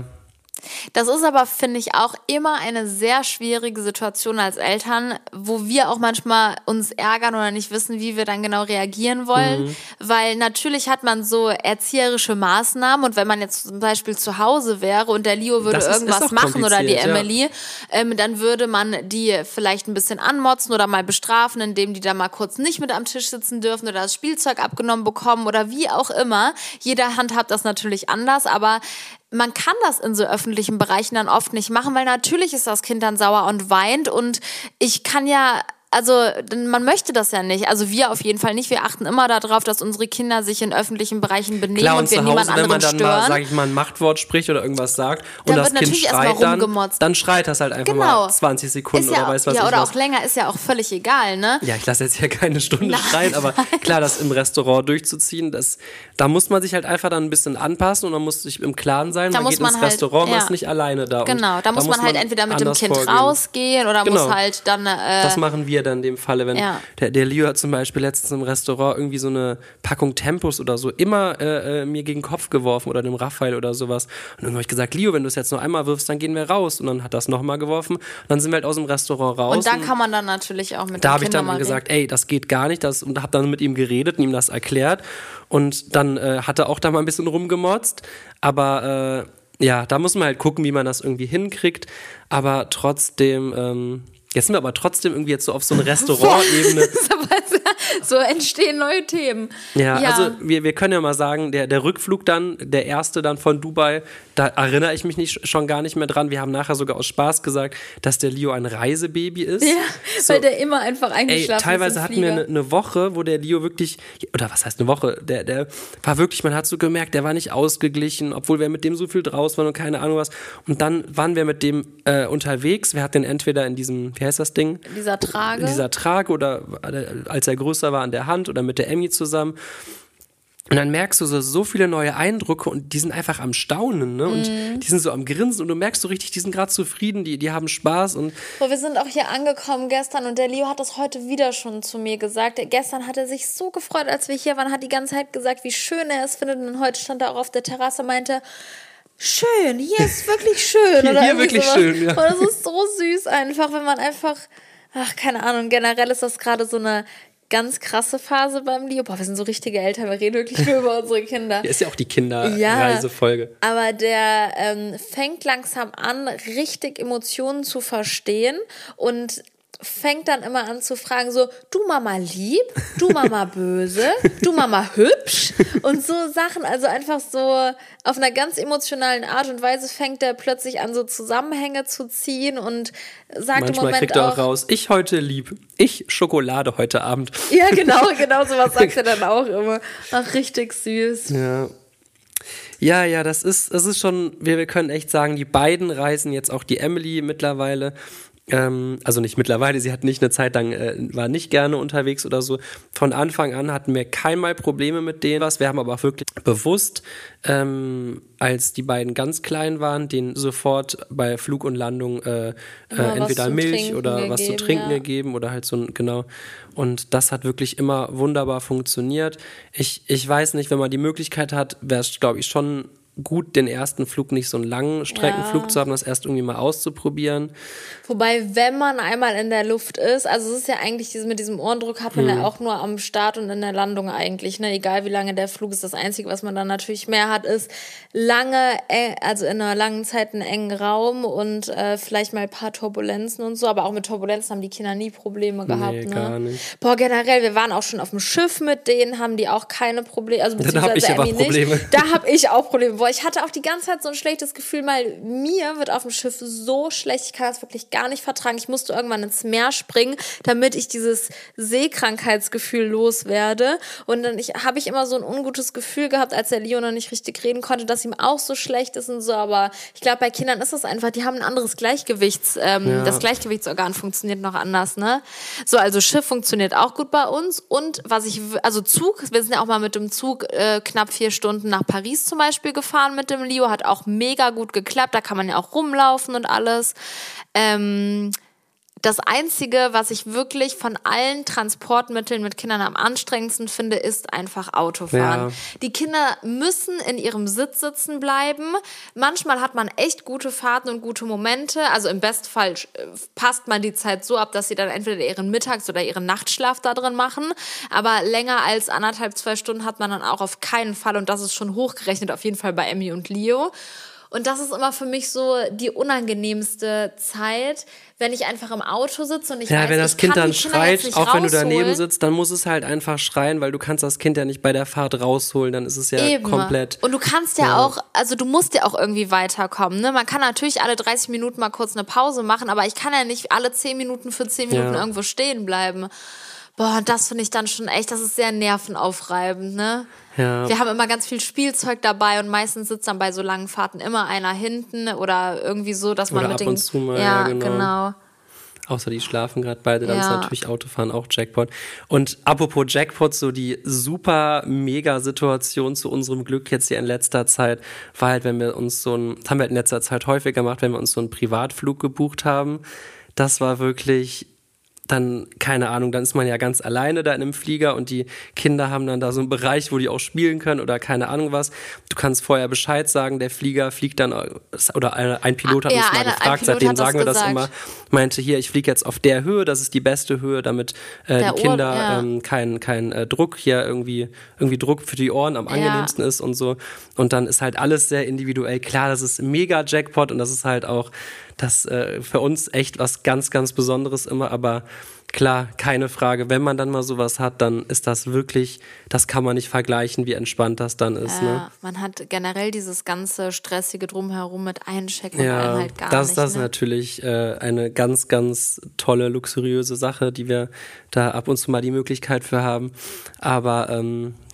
Das ist aber, finde ich, auch immer eine sehr schwierige Situation als Eltern, wo wir auch manchmal uns ärgern oder nicht wissen, wie wir dann genau reagieren wollen. Mhm. Weil natürlich hat man so erzieherische Maßnahmen und wenn man jetzt zum Beispiel zu Hause wäre und der Leo würde Das ist- irgendwas ist auch machen oder die kompliziert, ja. Emily, ähm, dann würde man die vielleicht ein bisschen anmotzen oder mal bestrafen, indem die da mal kurz nicht mit am Tisch sitzen dürfen oder das Spielzeug abgenommen bekommen oder wie auch immer. Jeder handhabt das natürlich anders, aber man kann das in so öffentlichen Bereichen dann oft nicht machen, weil natürlich ist das Kind dann sauer und weint und ich kann ja, also man möchte das ja nicht, also wir auf jeden Fall nicht, wir achten immer darauf, dass unsere Kinder sich in öffentlichen Bereichen benehmen Klar, und und wir zu niemand Hause, wenn man anderen dann mal, stören. sag ich mal, ein Machtwort spricht oder irgendwas sagt und Dann das wird Kind natürlich erstmal schreit dann, rumgemotzt. dann schreit das halt einfach Genau. mal zwanzig Sekunden Ist ja, oder weiß was ja, ich oder was. auch länger, ist ja auch völlig egal, ne? Ja, ich lasse jetzt hier keine Stunde Nein. schreien, aber klar, das im Restaurant durchzuziehen, das, da muss man sich halt einfach dann ein bisschen anpassen und man muss sich im Klaren sein, Da man muss geht man ins halt- Restaurant, man ja. ist nicht alleine da. Genau, und da muss man halt entweder mit dem anders Kind vorgehen. rausgehen oder Genau. muss halt dann äh, Das machen wir dann in dem Falle, wenn Ja. der, der Leo hat zum Beispiel letztens im Restaurant irgendwie so eine Packung Tempos oder so immer äh, äh, mir gegen den Kopf geworfen oder dem Raphael oder sowas. Und dann habe ich gesagt, Leo, wenn du es jetzt noch einmal wirfst, dann gehen wir raus. Und dann hat das nochmal geworfen. Und dann sind wir halt aus dem Restaurant raus. und da kann man dann natürlich auch mit Da dem habe ich Kind dann nochmal gesagt, ey, das geht gar nicht. Das, und habe dann mit ihm geredet und ihm das erklärt. Und dann äh, hat er auch da mal ein bisschen rumgemotzt. Aber äh, ja, da muss man halt gucken, wie man das irgendwie hinkriegt. Aber trotzdem, ähm, jetzt sind wir aber trotzdem irgendwie jetzt so auf so eine Restaurant-Ebene. so entstehen neue Themen. Ja, also wir, wir können ja mal sagen, der, der Rückflug dann, der erste dann von Dubai, da erinnere ich mich nicht, schon gar nicht mehr dran. Wir haben nachher sogar aus Spaß gesagt, dass der Leo ein Reisebaby ist. Ja, So. weil der immer einfach Ey, eingeschlafen teilweise ist im hatten wir Flieger. eine, eine Woche, wo der Leo wirklich, oder was heißt eine Woche, der, der war wirklich, man hat so gemerkt, der war nicht ausgeglichen, obwohl wir mit dem so viel draus waren und keine Ahnung was. Und dann waren wir mit dem äh, unterwegs. Wir hatten den entweder in diesem, wie heißt das Ding? In dieser Trage. In dieser Trage oder äh, als er größer war an der Hand oder mit der Emmy zusammen. Und dann merkst du so, so viele neue Eindrücke und die sind einfach am Staunen, ne? Und Mhm. die sind so am Grinsen und du merkst so richtig, die sind gerade zufrieden, die, die haben Spaß und So, wir sind auch hier angekommen gestern und der Leo hat das heute wieder schon zu mir gesagt. Gestern hat er sich so gefreut, als wir hier waren, hat die ganze Zeit gesagt, wie schön er es findet. Und heute stand er auch auf der Terrasse und meinte, schön, hier ist wirklich schön. Hier- Oder hier irgendwie wirklich sowas. schön, ja. Und das ist so süß einfach, wenn man einfach, ach, keine Ahnung, generell ist das gerade so eine ganz krasse Phase beim Leo. Boah, wir sind so richtige Eltern, wir reden wirklich nur über unsere Kinder. ja, ist ja auch die Kinderreisefolge. Aber der ähm, fängt langsam an, richtig Emotionen zu verstehen und fängt dann immer an zu fragen, so, du Mama lieb, du Mama böse, du Mama hübsch und so Sachen, also einfach so auf einer ganz emotionalen Art und Weise fängt er plötzlich an, so Zusammenhänge zu ziehen und sagt im Manchmal Moment kriegt er auch auch, raus, ich heute lieb, ich Schokolade heute Abend. ja genau, genau sowas sagt er dann auch immer. Ach, richtig süß. Ja. Ja, ja, das ist, das ist schon, wir, wir können echt sagen, die beiden reisen jetzt auch die Emily mittlerweile. Ähm, also nicht mittlerweile, sie hat nicht eine Zeit lang, äh, war nicht gerne unterwegs oder so. Von Anfang an hatten wir keinmal Probleme mit denen was. Wir haben aber auch wirklich bewusst, ähm, als die beiden ganz klein waren, denen sofort bei Flug und Landung äh, äh, was entweder zu Milch trinken oder was zu gegeben, trinken ja. gegeben oder halt so ein, genau. Und das hat wirklich immer wunderbar funktioniert. Ich, ich weiß nicht, wenn man die Möglichkeit hat, wäre es, glaube ich, schon gut, den ersten Flug nicht so einen langen Streckenflug Ja. zu haben, das erst irgendwie mal auszuprobieren. Wobei, wenn man einmal in der Luft ist, also es ist ja eigentlich dieses, mit diesem Ohrendruck hat man Mhm. ja auch nur am Start und in der Landung eigentlich, ne? Egal wie lange der Flug ist, das Einzige, was man dann natürlich mehr hat, ist lange, äh, also in einer langen Zeit einen engen Raum und äh, vielleicht mal ein paar Turbulenzen und so, aber auch mit Turbulenzen haben die Kinder nie Probleme gehabt, Nee, ne? gar nicht. Boah, generell, wir waren auch schon auf dem Schiff mit denen, haben die auch keine Probleme, also Da hab ich beziehungsweise aber Emmy nicht. Probleme. Da habe ich auch Probleme. Boah, ich hatte auch die ganze Zeit so ein schlechtes Gefühl, weil mir wird auf dem Schiff so schlecht, ich kann das wirklich gar nicht vertragen. Ich musste irgendwann ins Meer springen, damit ich dieses Seekrankheitsgefühl loswerde. Und dann ich, habe ich immer so ein ungutes Gefühl gehabt, als der Leo noch nicht richtig reden konnte, dass ihm auch so schlecht ist und so. Aber ich glaube, bei Kindern ist das einfach, die haben ein anderes Gleichgewichts, ähm, Ja. das Gleichgewichtsorgan funktioniert noch anders, ne? So, also Schiff funktioniert auch gut bei uns. Und was ich, w- also Zug, wir sind ja auch mal mit dem Zug äh, knapp vier Stunden nach Paris zum Beispiel gefahren mit dem Leo, hat auch mega gut geklappt, da kann man ja auch rumlaufen und alles. Ähm, das Einzige, was ich wirklich von allen Transportmitteln mit Kindern am anstrengendsten finde, ist einfach Autofahren. Ja. Die Kinder müssen in ihrem Sitz sitzen bleiben. Manchmal hat man echt gute Fahrten und gute Momente. Also im Bestfall äh, passt man die Zeit so ab, dass sie dann entweder ihren Mittags- oder ihren Nachtschlaf da drin machen. Aber länger als anderthalb, zwei Stunden hat man dann auch auf keinen Fall. Und das ist schon hochgerechnet, auf jeden Fall bei Emmy und Leo. Und das ist immer für mich so die unangenehmste Zeit, wenn ich einfach im Auto sitze und ich Ja, weiß, wenn das ich Kind kann dann die Kinder jetzt schreit, nicht auch wenn du daneben rausholen. sitzt, dann muss es halt einfach schreien, weil du kannst das Kind ja nicht bei der Fahrt rausholen, dann ist es ja Eben. komplett. Und du kannst ja, Ja. auch, also du musst ja auch irgendwie weiterkommen. Ne? Man kann natürlich alle dreißig Minuten mal kurz eine Pause machen, aber ich kann ja nicht alle zehn Minuten für zehn Minuten Ja. irgendwo stehen bleiben. Boah, und das finde ich dann schon echt, das ist sehr nervenaufreibend, ne? Ja. Wir haben immer ganz viel Spielzeug dabei und meistens sitzt dann bei so langen Fahrten immer einer hinten oder irgendwie so, dass man Oder mit ab den... und zu mal, ja, ja, genau. genau. Außer die schlafen gerade beide, dann Ja. ist natürlich Autofahren auch Jackpot. Und apropos Jackpot, so die super mega Situation zu unserem Glück jetzt hier in letzter Zeit war halt, wenn wir uns so ein, das haben wir halt in letzter Zeit häufig gemacht, wenn wir uns so einen Privatflug gebucht haben. Das war wirklich dann, keine Ahnung, dann ist man ja ganz alleine da in einem Flieger und die Kinder haben dann da so einen Bereich, wo die auch spielen können oder keine Ahnung was. Du kannst vorher Bescheid sagen, der Flieger fliegt dann, oder ein Pilot hat Ja, uns mal eine- ein gefragt, Pilot seitdem hat das sagen wir das gesagt. immer, meinte hier, ich fliege jetzt auf der Höhe, das ist die beste Höhe, damit äh, Der die Kinder Ohr- ja. ähm, kein, kein äh, Druck hier irgendwie, irgendwie Druck für die Ohren am angenehmsten ist und so. Und dann ist halt alles sehr individuell. Klar, das ist mega Jackpot und das ist halt auch das äh, für uns echt was ganz, ganz Besonderes immer, aber klar, keine Frage, wenn man dann mal sowas hat, dann ist das wirklich, das kann man nicht vergleichen, wie entspannt das dann ist. Ja, Ne? man hat generell dieses ganze stressige Drumherum mit Einchecken und Ja, allem halt gar das, nicht. das ist ne? natürlich äh, eine ganz, ganz tolle, luxuriöse Sache, die wir da ab und zu mal die Möglichkeit für haben. Aber ähm,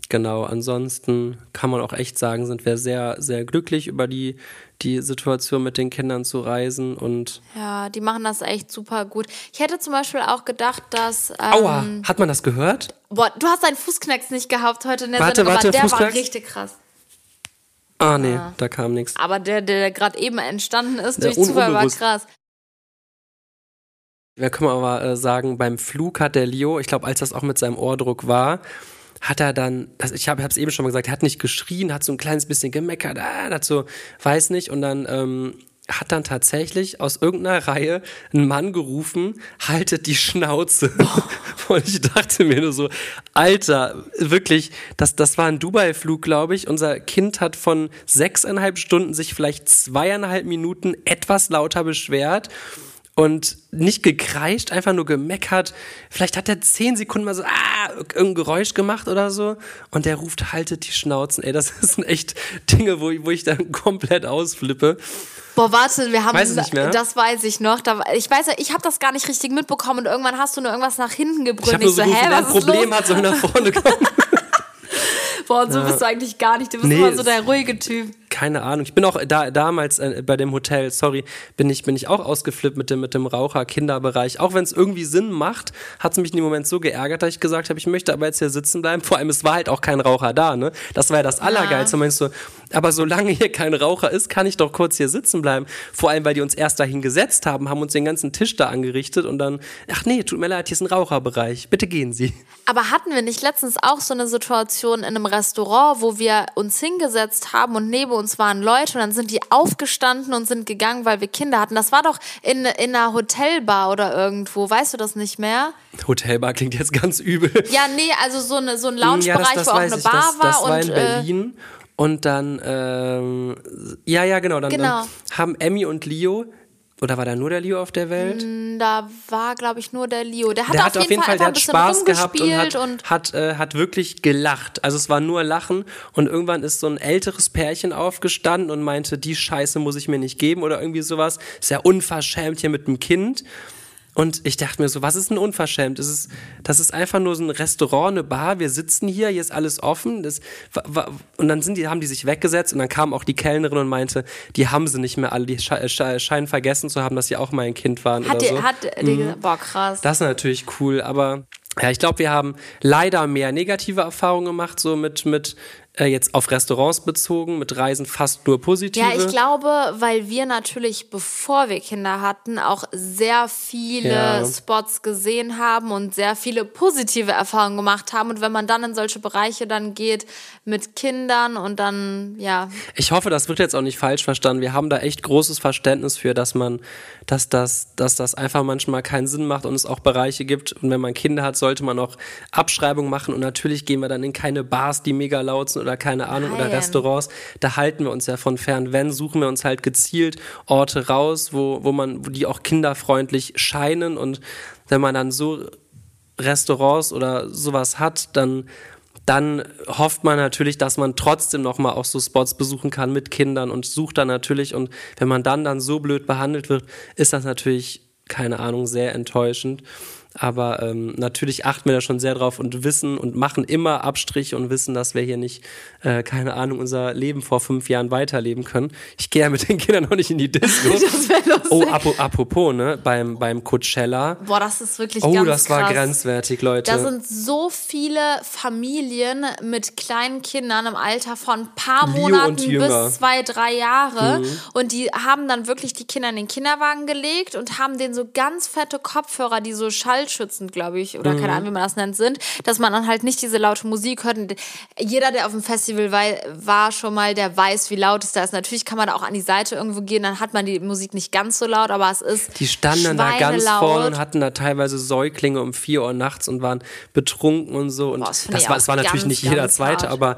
Genau, ansonsten kann man auch echt sagen, sind wir sehr, sehr glücklich über die, die Situation mit den Kindern zu reisen und Ja, die machen das echt super gut. Ich hätte zum Beispiel auch gedacht, dass... Ähm, Aua, hat man das gehört? Boah, du hast deinen Fußknacks nicht gehabt heute in der Warte, Sendung, warte, aber der Fußknacks? war richtig krass. Ah, nee, da kam nichts. Aber der, der gerade eben entstanden ist Ja, durch un- Zufall, war unbewusst. krass. Da können wir aber äh, sagen, beim Flug hat der Leo, ich glaube, als das auch mit seinem Ohrdruck war, hat er dann, also ich habe es eben schon mal gesagt, er hat nicht geschrien, hat so ein kleines bisschen gemeckert, ah, hat so, weiß nicht, und dann ähm, hat dann tatsächlich aus irgendeiner Reihe ein Mann gerufen, haltet die Schnauze. Oh. Und ich dachte mir nur so, Alter, wirklich, das, das war ein Dubai-Flug, glaube ich. Unser Kind hat von sechseinhalb Stunden sich vielleicht zweieinhalb Minuten etwas lauter beschwert. Und nicht gekreischt, einfach nur gemeckert. Vielleicht hat er zehn Sekunden mal so, ah, irgendein Geräusch gemacht oder so. Und der ruft, haltet die Schnauzen. Ey, das sind echt Dinge, wo ich, wo ich dann komplett ausflippe. Boah, warte, wir haben, Weiß es nicht mehr? das weiß ich noch. Da, ich weiß ja, ich habe das gar nicht richtig mitbekommen und irgendwann hast du nur irgendwas nach hinten gebrüllt. Ich habe nur so so, gerufen, hä, wer ein was ist Problem los? hat, soll nach vorne kommen. Boah, und so bist du eigentlich gar nicht. Du bist Nee, immer so es- der ruhige Typ. Keine Ahnung. Ich bin auch da, damals äh, bei dem Hotel, sorry, bin ich, bin ich auch ausgeflippt mit dem, mit dem Raucher-Kinderbereich. Auch wenn es irgendwie Sinn macht, hat es mich in dem Moment so geärgert, dass ich gesagt habe, ich möchte aber jetzt hier sitzen bleiben. Vor allem, es war halt auch kein Raucher da, ne? Das war ja das Allergeilste. Und meinst du, aber solange hier kein Raucher ist, kann ich doch kurz hier sitzen bleiben. Vor allem, weil die uns erst dahin gesetzt haben, haben uns den ganzen Tisch da angerichtet und dann, ach nee, tut mir leid, hier ist ein Raucherbereich. Bitte gehen Sie. Aber hatten wir nicht letztens auch so eine Situation in einem Restaurant, wo wir uns hingesetzt haben und neben uns waren Leute und dann sind die aufgestanden und sind gegangen, weil wir Kinder hatten. Das war doch in, in einer Hotelbar oder irgendwo. Weißt du das nicht mehr? Hotelbar klingt jetzt ganz übel. Ja, nee, also so, eine, so ein Ja, das, Loungebereich, das wo auch weiß eine ich. Bar das, war. das war und, in äh, Berlin. Und dann, ähm, ja, ja, genau. Dann, Genau. dann haben Emmy und Leo, oder war da nur der Leo auf der Welt? Da war, glaube ich, nur der Leo. Der hat, Der auf, hat auf jeden Fall, Fall, der einfach hat ein bisschen Spaß gehabt und hat, rumgespielt und hat, äh, hat wirklich gelacht. Also es war nur Lachen und irgendwann ist so ein älteres Pärchen aufgestanden und meinte, die Scheiße muss ich mir nicht geben oder irgendwie sowas. Ist ja unverschämt hier mit dem Kind. Und ich dachte mir so, was ist denn unverschämt? Das ist, das ist einfach nur so ein Restaurant, eine Bar, wir sitzen hier, hier ist alles offen. Das, wa- wa- und dann sind die, haben die sich weggesetzt und dann kam auch die Kellnerin und meinte, die haben sie nicht mehr alle, die sche sche scheinen vergessen zu haben, dass sie auch mal ein Kind waren hat oder die, so. hat die gesagt, boah, krass. Das ist natürlich cool, aber ja, ich glaube, wir haben leider mehr negative Erfahrungen gemacht, so mit, mit äh, jetzt auf Restaurants bezogen, mit Reisen fast nur positive. Ja, ich glaube, weil wir natürlich, bevor wir Kinder hatten, auch sehr viele Ja. Spots gesehen haben und sehr viele positive Erfahrungen gemacht haben. Und wenn man dann in solche Bereiche dann geht mit Kindern und dann, ja, Ich hoffe, das wird jetzt auch nicht falsch verstanden. Wir haben da echt großes Verständnis für, dass man, dass das, dass das einfach manchmal keinen Sinn macht und es auch Bereiche gibt. Und wenn man Kinder hat, sollte man auch Abschreibungen machen. Und natürlich gehen wir dann in keine Bars, die mega laut sind oder keine Ahnung, oder Nein. Restaurants. Da halten wir uns ja von fern. Wenn, suchen wir uns halt gezielt Orte raus, wo, wo man, wo die auch kinderfreundlich scheinen. Und wenn man dann so Restaurants oder sowas hat, dann dann hofft man natürlich, dass man trotzdem noch mal auch so Spots besuchen kann mit Kindern und sucht dann natürlich, und wenn man dann dann so blöd behandelt wird, ist das natürlich, keine Ahnung, sehr enttäuschend. Aber ähm, natürlich achten wir da schon sehr drauf und wissen und machen immer Abstriche und wissen, dass wir hier nicht, äh, keine Ahnung, unser Leben vor fünf Jahren weiterleben können. Ich gehe ja mit den Kindern noch nicht in die Disco. das wäre lustig. Oh, apo- apropos, ne, beim, beim Coachella. Boah, das ist wirklich Oh, ganz das war krass. grenzwertig, Leute. Da sind so viele Familien mit kleinen Kindern im Alter von ein paar Leo Monaten und jünger. bis zwei, drei Jahre. Mhm. Und die haben dann wirklich die Kinder in den Kinderwagen gelegt und haben denen so ganz fette Kopfhörer, die so schallschützend, glaube ich, oder Mhm. keine Ahnung, wie man das nennt, sind, dass man dann halt nicht diese laute Musik hört. Und jeder, der auf dem Festival war, war schon mal, der weiß, wie laut es da ist. Natürlich kann man da auch an die Seite irgendwo gehen, dann hat man die Musik nicht ganz so laut, aber es ist Die standen dann da ganz schweinelaut. vorne und hatten da teilweise Säuglinge um vier Uhr nachts und waren betrunken und so. Und Boah, das das, finde ich war, auch das war natürlich ganz, nicht jeder ganz Zweite, hart. aber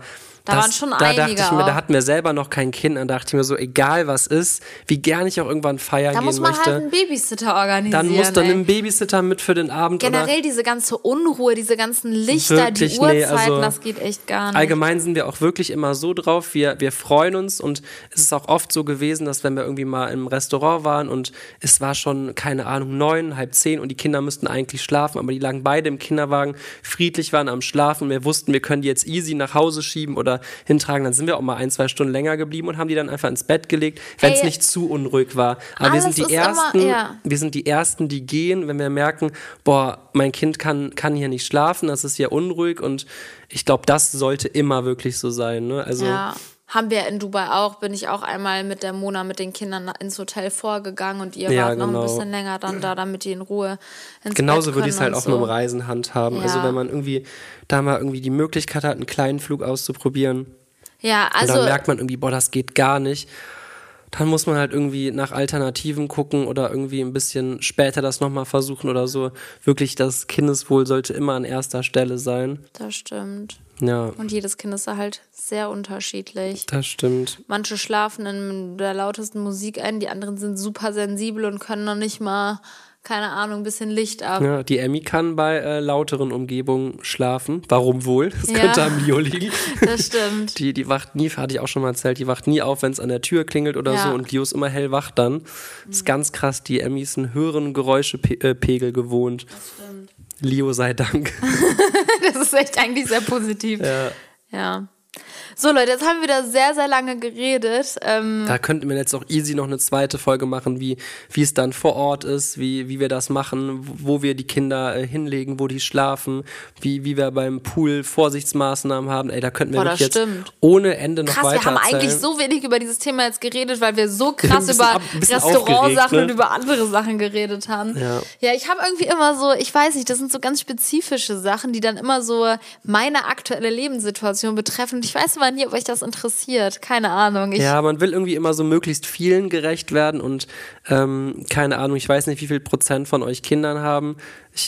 Da das, waren schon da einige dachte ich mir, auch. da hatten wir selber noch kein Kind, dann dachte ich mir so, egal was ist, wie gern ich auch irgendwann feiern Da gehen muss man möchte, halt einen Babysitter organisieren. dann musst du ey. einen Babysitter mit für den Abend Generell oder diese ganze Unruhe, diese ganzen Lichter, Wirklich, die nee, Uhrzeiten, also das geht echt gar nicht. allgemein sind wir auch wirklich immer so drauf, wir, wir freuen uns und es ist auch oft so gewesen, dass wenn wir irgendwie mal im Restaurant waren und es war schon, keine Ahnung, neun, halb zehn und die Kinder müssten eigentlich schlafen, aber die lagen beide im Kinderwagen, friedlich waren am Schlafen, wir wussten, wir können die jetzt easy nach Hause schieben oder hintragen, dann sind wir auch mal ein, zwei Stunden länger geblieben und haben die dann einfach ins Bett gelegt, wenn es Ey, nicht zu unruhig war. Aber wir alles sind die ist immer- Ersten, ja. wir sind die Ersten, die gehen, wenn wir merken, boah, mein Kind kann, kann hier nicht schlafen, das ist hier unruhig und ich glaube, das sollte immer wirklich so sein. Ne? Also, Ja, haben wir in Dubai auch, bin ich auch einmal mit der Mona mit den Kindern ins Hotel vorgegangen und ihr Ja, wart noch genau. ein bisschen länger dann da, damit die in Ruhe ins genauso Bett würde ich es können halt auch und mit dem so. Reisen handhaben. Ja. Also wenn man irgendwie da mal irgendwie die Möglichkeit hat, einen kleinen Flug auszuprobieren Ja, und also dann merkt man irgendwie, boah, das geht gar nicht, dann muss man halt irgendwie nach Alternativen gucken oder irgendwie ein bisschen später das nochmal versuchen oder so. Wirklich, das Kindeswohl sollte immer an erster Stelle sein. das stimmt. Ja, Und jedes Kind ist da halt sehr unterschiedlich. das stimmt. Manche schlafen in der lautesten Musik ein, die anderen sind super sensibel und können noch nicht mal, keine Ahnung, ein bisschen Licht ab. Ja, die Emmy kann bei äh, lauteren Umgebungen schlafen. Warum wohl? Das Ja. könnte am Leo liegen. Das stimmt. Die, die wacht nie, hatte ich auch schon mal erzählt, die wacht nie auf, wenn es an der Tür klingelt oder Ja. so und Leo ist immer hellwach dann. Das ist ganz krass, die Emmy ist einen höheren Geräuschepegel gewohnt. Das stimmt. Leo sei Dank. Das ist echt eigentlich sehr positiv. Ja. Ja. So Leute, jetzt haben wir wieder sehr, sehr lange geredet. Ähm, Da könnten wir jetzt auch easy noch eine zweite Folge machen, wie, wie es dann vor Ort ist, wie, wie wir das machen, wo wir die Kinder äh, hinlegen, wo die schlafen, wie, wie wir beim Pool Vorsichtsmaßnahmen haben. Ey, da könnten wir Boah, das wirklich jetzt stimmt. ohne Ende noch krass, weiter wir haben erzählen. eigentlich so wenig über dieses Thema jetzt geredet, weil wir so ein krass bisschen über ab- ein bisschen Restaurantsachen aufgeregt, ne? und über andere Sachen geredet haben. Ja. Ja, ich habe irgendwie immer so, ich weiß nicht, das sind so ganz spezifische Sachen, die dann immer so meine aktuelle Lebenssituation betreffen. Und ich weiß aber nie, ob euch das interessiert. Keine Ahnung. Ich, Ja, man will irgendwie immer so möglichst vielen gerecht werden und ähm, keine Ahnung, ich weiß nicht, wie viel Prozent von euch Kindern haben. Ich,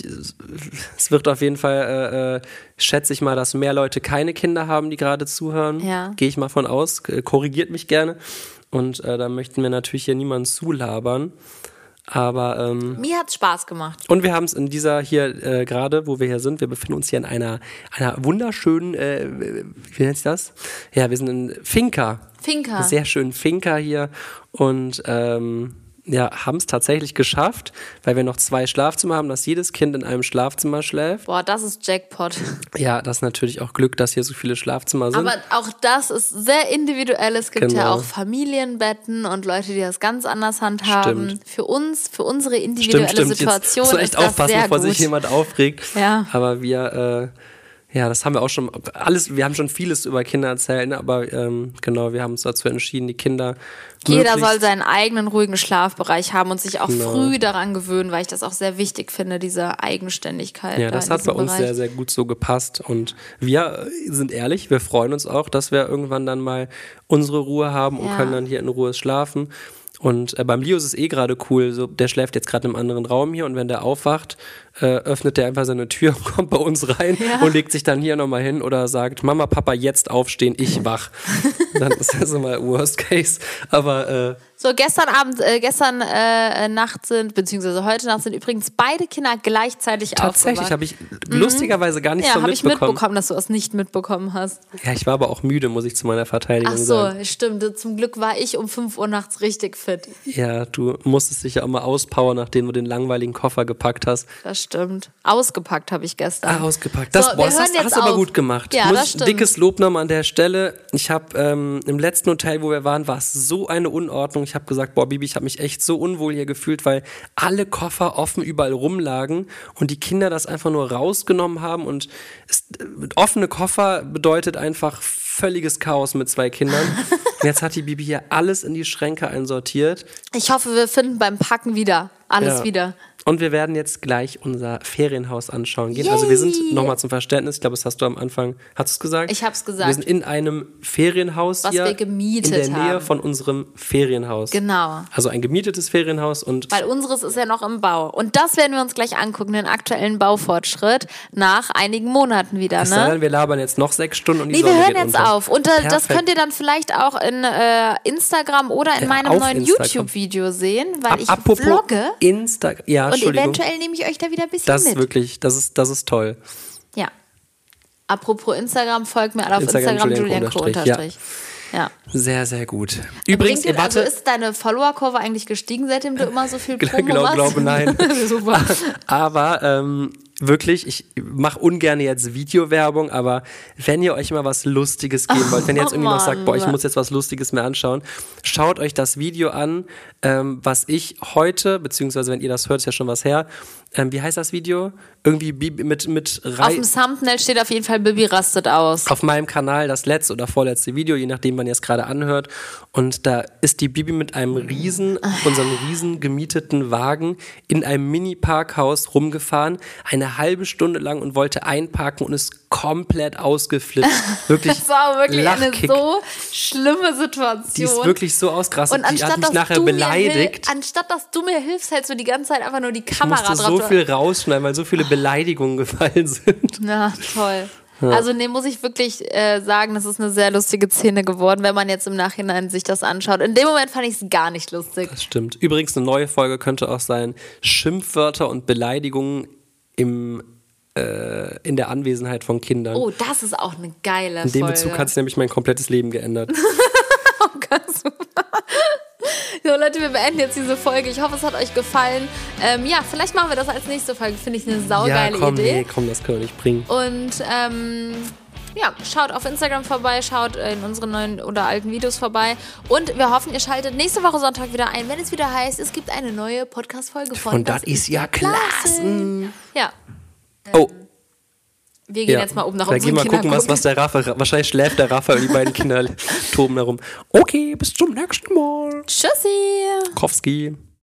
es wird auf jeden Fall, äh, äh, schätze ich mal, dass mehr Leute keine Kinder haben, die gerade zuhören. Ja. Gehe ich mal von aus, äh, korrigiert mich gerne. Und äh, da möchten wir natürlich hier niemanden zulabern. Aber ähm, Mir hat's Spaß gemacht. und wir haben es in dieser hier äh, gerade, wo wir hier sind, wir befinden uns hier in einer, einer wunderschönen, äh, wie nennt sich das? Ja, wir sind in Finca. Finca. Sehr schönen Finca hier und ähm, ja, haben es tatsächlich geschafft, weil wir noch zwei Schlafzimmer haben, dass jedes Kind in einem Schlafzimmer schläft. Boah, das ist Jackpot. Ja, das ist natürlich auch Glück, dass hier so viele Schlafzimmer sind. Aber auch das ist sehr individuell. Es gibt ja Genau. auch Familienbetten und Leute, die das ganz anders handhaben. Stimmt. Für uns, für unsere individuelle stimmt, stimmt. Situation Jetzt muss man echt ist das aufpassen, sehr bevor gut. sich jemand aufregt. Ja. Aber wir, äh, ja, das haben wir auch schon, alles, wir haben schon vieles über Kinder erzählt, ne? Aber ähm, genau, wir haben uns dazu entschieden, die Kinder Jeder möglichst- soll seinen eigenen ruhigen Schlafbereich haben und sich auch Genau. früh daran gewöhnen, weil ich das auch sehr wichtig finde, diese Eigenständigkeit. Ja, da das in hat bei diesem uns Bereich. sehr, sehr gut so gepasst. Und wir sind ehrlich, wir freuen uns auch, dass wir irgendwann dann mal unsere Ruhe haben und Ja. können dann hier in Ruhe schlafen. Und äh, beim Leo ist es eh gerade cool, so, der schläft jetzt gerade im anderen Raum hier und wenn der aufwacht, äh, öffnet der einfach seine Tür und kommt bei uns rein Ja. und legt sich dann hier nochmal hin oder sagt, Mama, Papa, jetzt aufstehen, ich wach. Dann ist das immer Worst Case. Aber äh, So, gestern Abend, äh, gestern äh, Nacht sind, beziehungsweise heute Nacht sind übrigens beide Kinder gleichzeitig tatsächlich aufgewacht. habe ich lustigerweise gar nicht Ja, so habe ich mitbekommen. mitbekommen, dass du es nicht mitbekommen hast. Ja, ich war aber auch müde, muss ich zu meiner Verteidigung Ach so, sagen. stimmt. Zum Glück war ich um fünf Uhr nachts richtig fit. Ja, du musstest dich ja auch mal auspowern, nachdem du den langweiligen Koffer gepackt hast. Das stimmt. Ausgepackt habe ich gestern. Ah, ausgepackt. Das, So, boah, wir das hören hast, jetzt hast du aber auf. gut gemacht. Ja, Muss das ich- stimmt. Dickes Lob nochmal an der Stelle. Ich habe ähm, im letzten Hotel, wo wir waren, war es so eine Unordnung. Ich habe gesagt, boah, Bibi, ich habe mich echt so unwohl hier gefühlt, weil alle Koffer offen überall rumlagen und die Kinder das einfach nur rausgenommen haben. Und es, offene Koffer bedeutet einfach völliges Chaos mit zwei Kindern. Und jetzt hat die Bibi hier alles in die Schränke einsortiert. Ich hoffe, wir finden beim Packen wieder alles Ja. wieder. Und wir werden jetzt gleich unser Ferienhaus anschauen gehen. Yay. Also wir sind, nochmal zum Verständnis, ich glaube, das hast du am Anfang, hast du es gesagt? Ich habe es gesagt. Wir sind in einem Ferienhaus was hier wir gemietet in der Nähe haben. von unserem Ferienhaus. Genau. Also ein gemietetes Ferienhaus. Und weil unseres ist ja noch im Bau. Und das werden wir uns gleich angucken, den aktuellen Baufortschritt nach einigen Monaten wieder. Es ne? sei denn, wir labern jetzt noch sechs Stunden und die nee, Sonne wir hören geht jetzt unter. auf. Und äh, das könnt ihr dann vielleicht auch in äh, Instagram oder in Ja, meinem auf neuen Instagram. YouTube-Video sehen, weil Ab- ich apropos vlogge. Insta- ja, Und Entschuldigung. eventuell nehme ich euch da wieder ein bisschen Das mit. ist wirklich, das ist, das ist toll. Ja. Apropos Instagram, folgt mir alle auf Instagram, Instagram, Julienko Julienko unterstrich, unterstrich. Ja. Sehr, sehr gut. Übrigens, Bringt dir, warte. also ist deine Follower-Kurve eigentlich gestiegen, seitdem du immer so viel Genau, Promo machst? glaube, nein. Super. Aber ähm, wirklich, ich mache ungern jetzt Videowerbung, aber wenn ihr euch mal was Lustiges geben wollt, wenn ihr jetzt irgendwie noch sagt, boah, ich muss jetzt was Lustiges mehr anschauen, schaut euch das Video an, ähm, was ich heute, beziehungsweise wenn ihr das hört, ist ja schon was her, ähm, wie heißt das Video? Irgendwie Bibi mit, mit Rei- Auf dem Thumbnail steht auf jeden Fall Bibi rastet aus. auf meinem Kanal das letzte oder vorletzte Video, je nachdem, wann ihr es gerade anhört. Und da ist die Bibi mit einem riesen, unserem riesen gemieteten Wagen in einem Mini-Parkhaus rumgefahren, eine halbe Stunde lang und wollte einparken und ist komplett ausgeflippt. Wirklich Das war wirklich Lachkick. eine so schlimme Situation. Die ist wirklich so ausgerastet. Und Die hat anstatt, mich dass nachher du mir beleidigt. hil- anstatt dass du mir hilfst, hältst du die ganze Zeit einfach nur die Ich Kamera musste drauf. so viel rausschneiden, weil so viele Beleidigungen gefallen sind. Na, toll. Also nee, muss ich wirklich äh, sagen, das ist eine sehr lustige Szene geworden, wenn man jetzt im Nachhinein sich das anschaut. In dem Moment fand ich es gar nicht lustig. Das stimmt. Übrigens, eine neue Folge könnte auch sein: Schimpfwörter und Beleidigungen im, äh, in der Anwesenheit von Kindern. Oh, das ist auch eine geile in dem Folge. Bezug hat sich nämlich mein komplettes Leben geändert. Oh, ganz super. So Leute, wir beenden jetzt diese Folge. Ich hoffe, es hat euch gefallen. Ähm, ja, vielleicht machen wir das als nächste Folge. Finde ich eine saugeile ja, komm, Idee. nee, komm, das können wir nicht bringen. Und ähm, ja, schaut auf Instagram vorbei, schaut in unseren neuen oder alten Videos vorbei. Und wir hoffen, ihr schaltet nächste Woche Sonntag wieder ein, wenn es wieder heißt, es gibt eine neue Podcast-Folge von Und das ist ja klasse. Ja. Oh. Wir gehen Ja. jetzt mal oben nach Da gehen unseren wir Kindern gucken, was, was der Rafa, wahrscheinlich schläft der Rafa und die beiden Kinder toben herum. Okay, bis zum nächsten Mal. Tschüssi. Kowski.